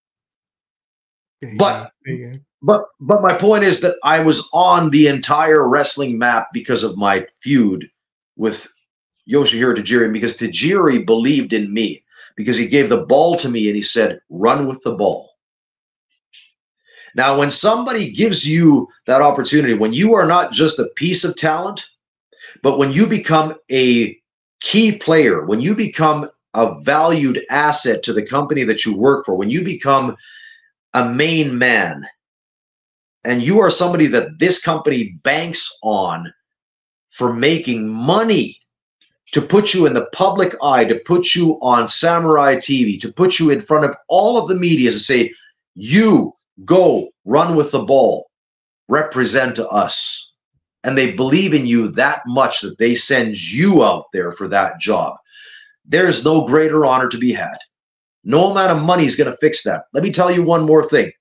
[SPEAKER 2] But my point is that I was on the entire wrestling map because of my feud with Yoshihiro Tajiri, because Tajiri believed in me, because he gave the ball to me and he said, run with the ball. Now, when somebody gives you that opportunity, when you are not just a piece of talent, but when you become a key player, when you become a valued asset to the company that you work for, when you become a main man, and you are somebody that this company banks on for making money, to put you in the public eye, to put you on Samurai TV, to put you in front of all of the media to say, you go run with the ball, represent us. And they believe in you that much that they send you out there for that job. There's no greater honor to be had. No amount of money is going to fix that. Let me tell you one more thing.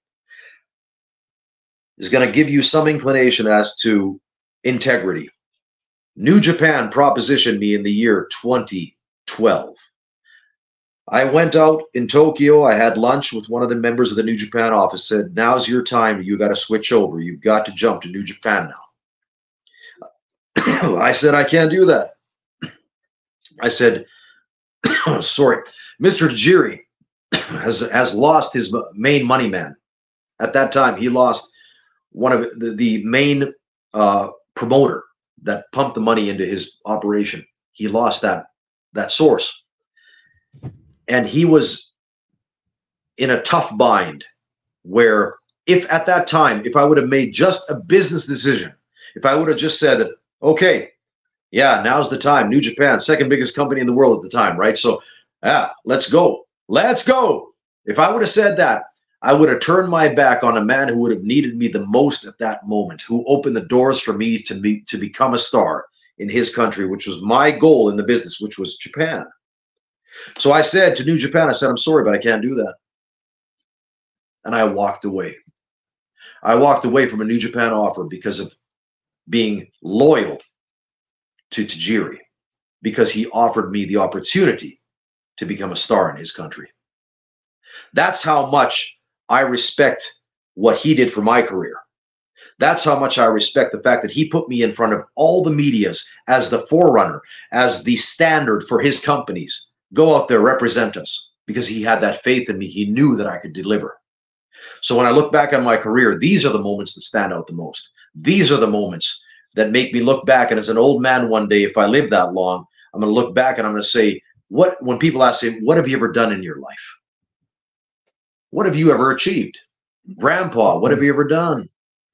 [SPEAKER 2] It's going to give you some inclination as to integrity. New Japan propositioned me in the year 2012. I went out in Tokyo. I had lunch with one of the members of the New Japan office, said, now's your time. You got to switch over. You've got to jump to New Japan now. I said, I can't do that. I said, sorry, Mr. Tajiri has lost his main money man. At that time, he lost one of the main promoter that pumped the money into his operation. He lost that source. And he was in a tough bind where if at that time, if I would have made just a business decision, if I would have just said that, okay, yeah, now's the time. New Japan, second biggest company in the world at the time, right? So, yeah, let's go. Let's go. If I would have said that, I would have turned my back on a man who would have needed me the most at that moment, who opened the doors for me to become a star in his country, which was my goal in the business, which was Japan. So I said to New Japan, I said, I'm sorry, but I can't do that. And I walked away. I walked away from a New Japan offer because of being loyal to Tajiri, because he offered me the opportunity to become a star in his country. That's how much I respect what he did for my career. That's how much I respect the fact that he put me in front of all the medias as the forerunner, as the standard for his companies. Go out there, represent us, because he had that faith in me. He knew that I could deliver. So when I look back on my career, these are the moments that stand out the most. These are the moments that make me look back. And as an old man one day, if I live that long, I'm going to look back and I'm going to say, when people ask me, what have you ever done in your life? What have you ever achieved? Grandpa, what have you ever done?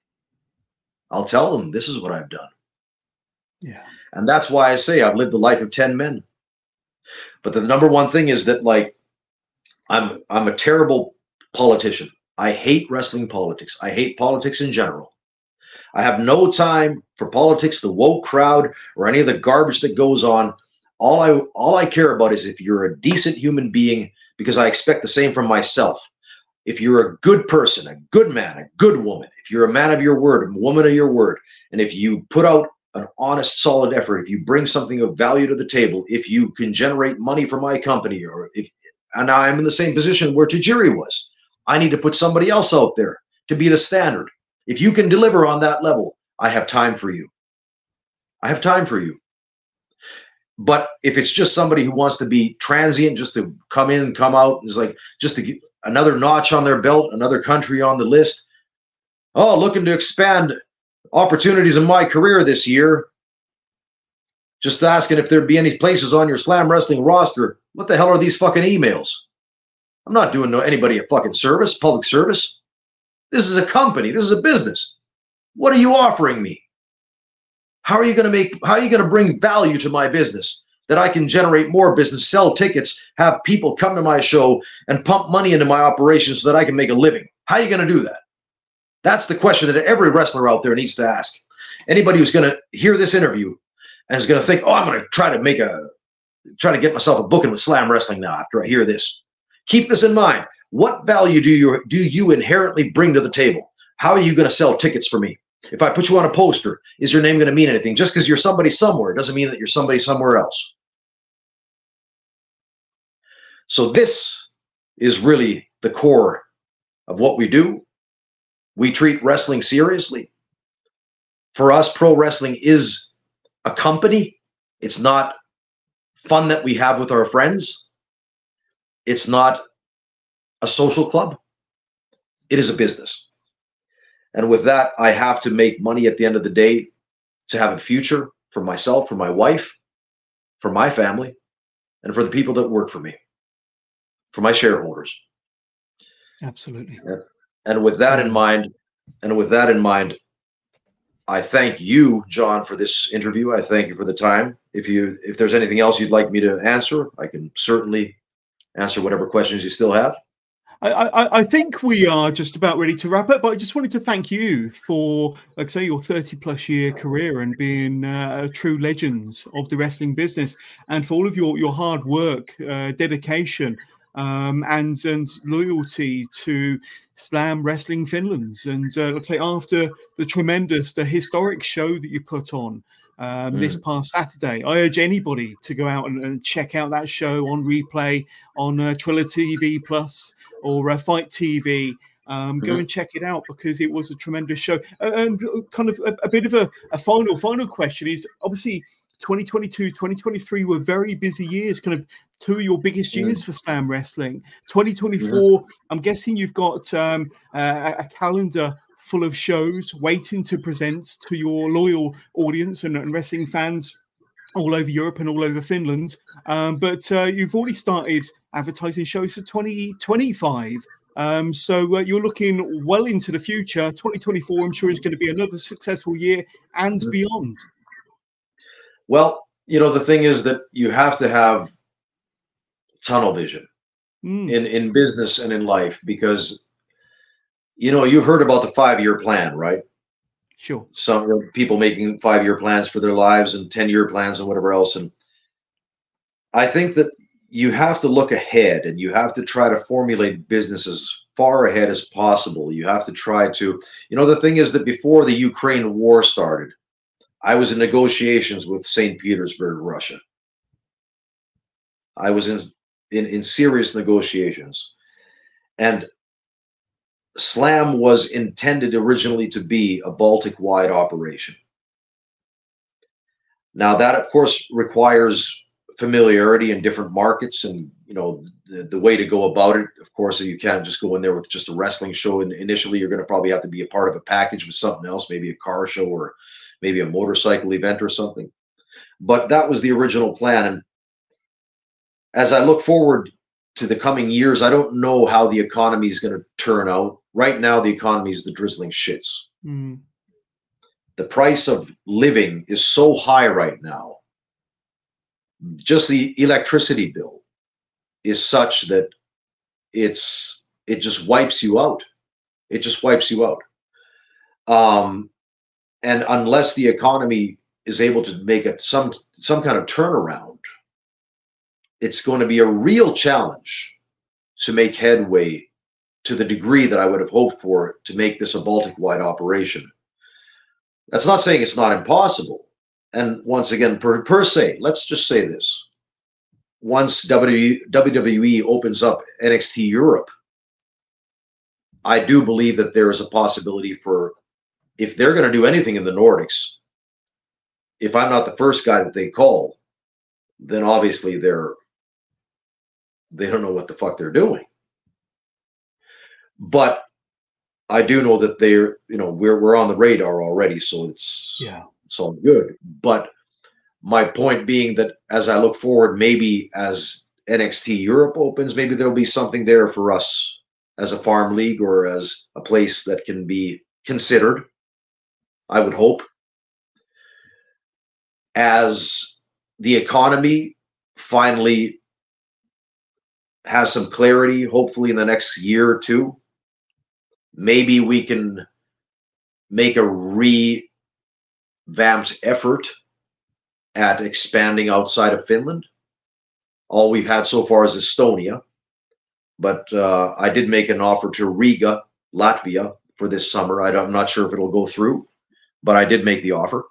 [SPEAKER 2] I'll tell them, this is what I've done.
[SPEAKER 1] Yeah.
[SPEAKER 2] And that's why I say I've lived the life of 10 men. But the number one thing is that, like, I'm a terrible politician. I hate wrestling politics. I hate politics in general. I have no time for politics, the woke crowd, or any of the garbage that goes on. All I care about is if you're a decent human being, because I expect the same from myself. if you're a good person, a good man, a good woman, if you're a man of your word, a woman of your word, and if you put out an honest, solid effort, if you bring something of value to the table, if you can generate money for my company, or if, and now I'm in the same position where Tajiri was, I need to put somebody else out there to be the standard. If you can deliver on that level, I have time for you. I have time for you. But if it's just somebody who wants to be transient, just to come in, come out, is like just to get another notch on their belt, another country on the list. Oh, looking to expand opportunities in my career this year. Just asking if there'd be any places on your Slam Wrestling roster. What the hell are these fucking emails? I'm not doing anybody a fucking service, public service. This is a company. This is a business. What are you offering me? How are you going to bring value to my business that I can generate more business, sell tickets, have people come to my show and pump money into my operation so that I can make a living? How are you going to do that? That's the question that every wrestler out there needs to ask. Anybody who's going to hear this interview and is going to think, oh, I'm going to try to get myself a booking with Slam Wrestling now after I hear this. Keep this in mind. What value do you inherently bring to the table? How are you going to sell tickets for me? If I put you on a poster, is your name going to mean anything? Just because you're somebody somewhere doesn't mean that you're somebody somewhere else. So this is really the core of what we do. We treat wrestling seriously. For us, pro wrestling is a company. It's not fun that we have with our friends. It's not a social club. It is a business. And with that, I have to make money at the end of the day to have a future for myself, for my wife, for my family, and for the people that work for me, for my shareholders.
[SPEAKER 1] Absolutely.
[SPEAKER 2] And with that in mind, I thank you, John, for this interview. I thank you for the time. If there's anything else you'd like me to answer, I can certainly answer whatever questions you still have.
[SPEAKER 1] I think we are just about ready to wrap up, but I just wanted to thank you for, like I say, your 30-plus year career and being true legends of the wrestling business, and for all of your hard work, dedication, and loyalty to Slam Wrestling Finland. And let's say after the historic show that you put on this past Saturday, I urge anybody to go out and check out that show on replay on Triller TV Plus or Fight TV. Go and check it out, because it was a tremendous show. And kind of a bit of a final question is, obviously 2022, 2023 were very busy years, kind of two of your biggest years for Slam Wrestling. 2024, I'm guessing you've got a calendar full of shows waiting to present to your loyal audience and wrestling fans all over Europe and all over Finland. But you've already started advertising shows for 2025. So you're looking well into the future. 2024, I'm sure, is going to be another successful year and beyond.
[SPEAKER 2] Well, the thing is that you have to have tunnel vision in business and in life, because, you've heard about the 5-year plan, right?
[SPEAKER 1] Sure.
[SPEAKER 2] Some people making 5-year plans for their lives and 10-year plans and whatever else. And I think that you have to look ahead, and you have to try to formulate business as far ahead as possible. You have to try to, the thing is that before the Ukraine war started, I was in negotiations with St. Petersburg, Russia. I was in serious negotiations. And Slam was intended originally to be a Baltic-wide operation. Now, that, of course, requires familiarity in different markets, and the way to go about it. Of course, you can't just go in there with just a wrestling show, and initially you're going to probably have to be a part of a package with something else, maybe a car show or maybe a motorcycle event or something. But that was the original plan. And as I look forward to the coming years, I don't know how the economy is going to turn out. Right now, the economy is the drizzling shits. The price of living is so high right now. Just the electricity bill is such that it just wipes you out. It just wipes you out. And unless the economy is able to make some kind of turnaround, it's going to be a real challenge to make headway to the degree that I would have hoped for to make this a Baltic-wide operation. That's not saying it's not impossible. And once again, per se, let's just say this. Once WWE opens up NXT Europe, I do believe that there is a possibility for, if they're going to do anything in the Nordics, if I'm not the first guy that they call, then obviously they don't know what the fuck they're doing. But I do know that they're, we're on the radar already, so it's all good. But my point being that as I look forward, maybe as NXT Europe opens, maybe there'll be something there for us as a farm league or as a place that can be considered, I would hope. As the economy finally has some clarity, hopefully in the next year or two, maybe we can make a revamped effort at expanding outside of Finland. All we've had so far is Estonia, but I did make an offer to Riga, Latvia, for this summer. I'm not sure if it'll go through, but I did make the offer.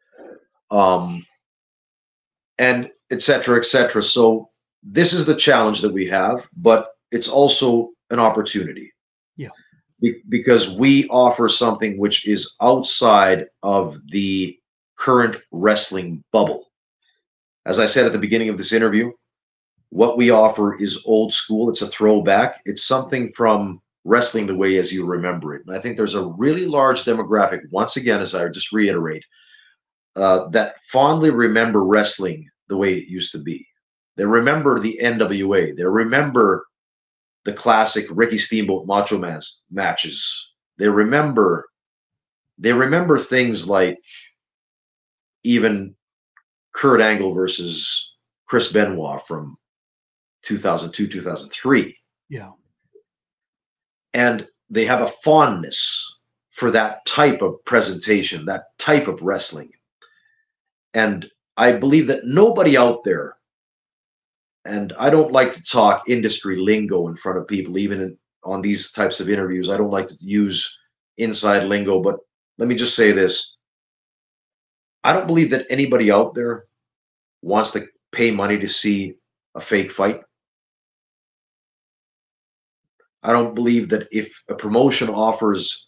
[SPEAKER 2] And et cetera, et cetera. So this is the challenge that we have, but it's also an opportunity.
[SPEAKER 1] Yeah.
[SPEAKER 2] Because we offer something which is outside of the current wrestling bubble. As I said at the beginning of this interview, what we offer is old school. It's a throwback. It's something from wrestling the way as you remember it. And I think there's a really large demographic, once again, as I just reiterate, that fondly remember wrestling the way it used to be. They remember the NWA. They remember the classic Ricky Steamboat Macho Man's matches. They remember things like even Kurt Angle versus Chris Benoit from 2002, 2003.
[SPEAKER 1] Yeah.
[SPEAKER 2] And they have a fondness for that type of presentation, that type of wrestling. And I believe that nobody out there, and I don't like to talk industry lingo in front of people, even on these types of interviews. I don't like to use inside lingo, but let me just say this. I don't believe that anybody out there wants to pay money to see a fake fight. I don't believe that if a promotion offers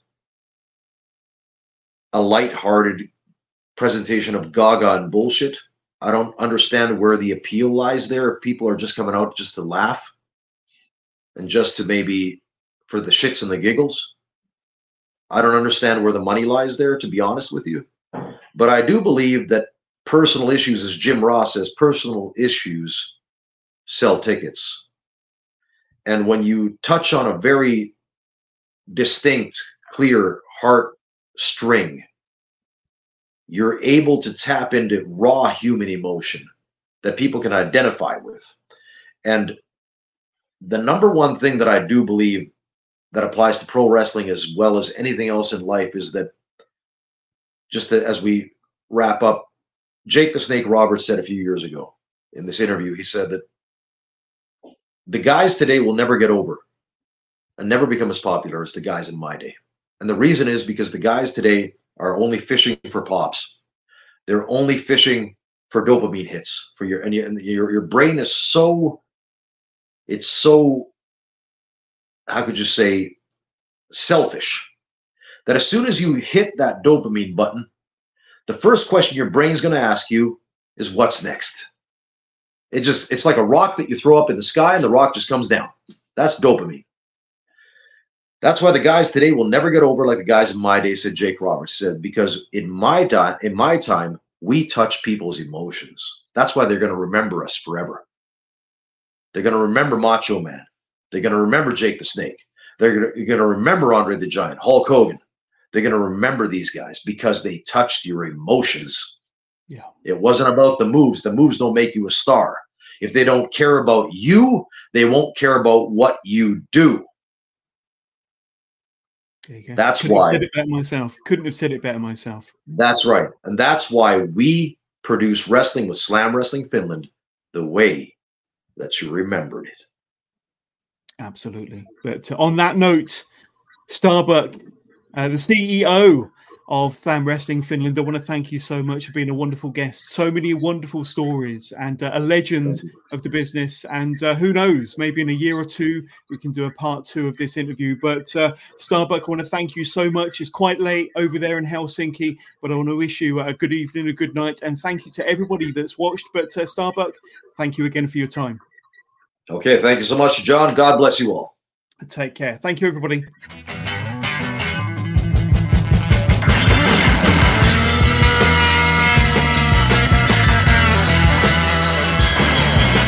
[SPEAKER 2] a lighthearted presentation of gaga and bullshit, I don't understand where the appeal lies there. If people are just coming out just to laugh and just to maybe for the shits and the giggles, I don't understand where the money lies there, to be honest with you. But I do believe that personal issues, as Jim Ross says, personal issues sell tickets. And when you touch on a very distinct, clear heart string, you're able to tap into raw human emotion that people can identify with. And the number one thing that I do believe that applies to pro wrestling as well as anything else in life is that, just as we wrap up, Jake the Snake Roberts said a few years ago in this interview, he said that the guys today will never get over and never become as popular as the guys in my day. And the reason is because the guys today are only fishing for pops. They're only fishing for dopamine hits for your brain is so, it's so, how could you say, selfish, that as soon as you hit that dopamine button, the first question your brain's going to ask you is what's next. It's like a rock that you throw up in the sky and the rock just comes down. That's dopamine. That's why the guys today will never get over like the guys in my day, said Jake Roberts, said, because in my time, we touch people's emotions. That's why they're going to remember us forever. They're going to remember Macho Man. They're going to remember Jake the Snake. They're going to remember Andre the Giant, Hulk Hogan. They're going to remember these guys because they touched your emotions.
[SPEAKER 1] Yeah. It
[SPEAKER 2] wasn't about the moves. The moves don't make you a star. If they don't care about you, they won't care about what you do. That's
[SPEAKER 1] Couldn't
[SPEAKER 2] why.
[SPEAKER 1] have said it better myself. Couldn't have said it better myself.
[SPEAKER 2] That's right. And that's why we produce wrestling with Slam Wrestling Finland the way that you remembered it.
[SPEAKER 1] Absolutely. But on that note, Starbuck, the CEO of Tham Wrestling Finland, I want to thank you so much for being a wonderful guest. So many wonderful stories, and a legend of the business. And who knows, maybe in a year or two, we can do a part 2 of this interview. But Starbuck, I want to thank you so much. It's quite late over there in Helsinki, but I want to wish you a good evening, a good night. And thank you to everybody that's watched. But Starbuck, thank you again for your time.
[SPEAKER 2] Okay, thank you so much, John. God bless you all.
[SPEAKER 1] Take care. Thank you, everybody.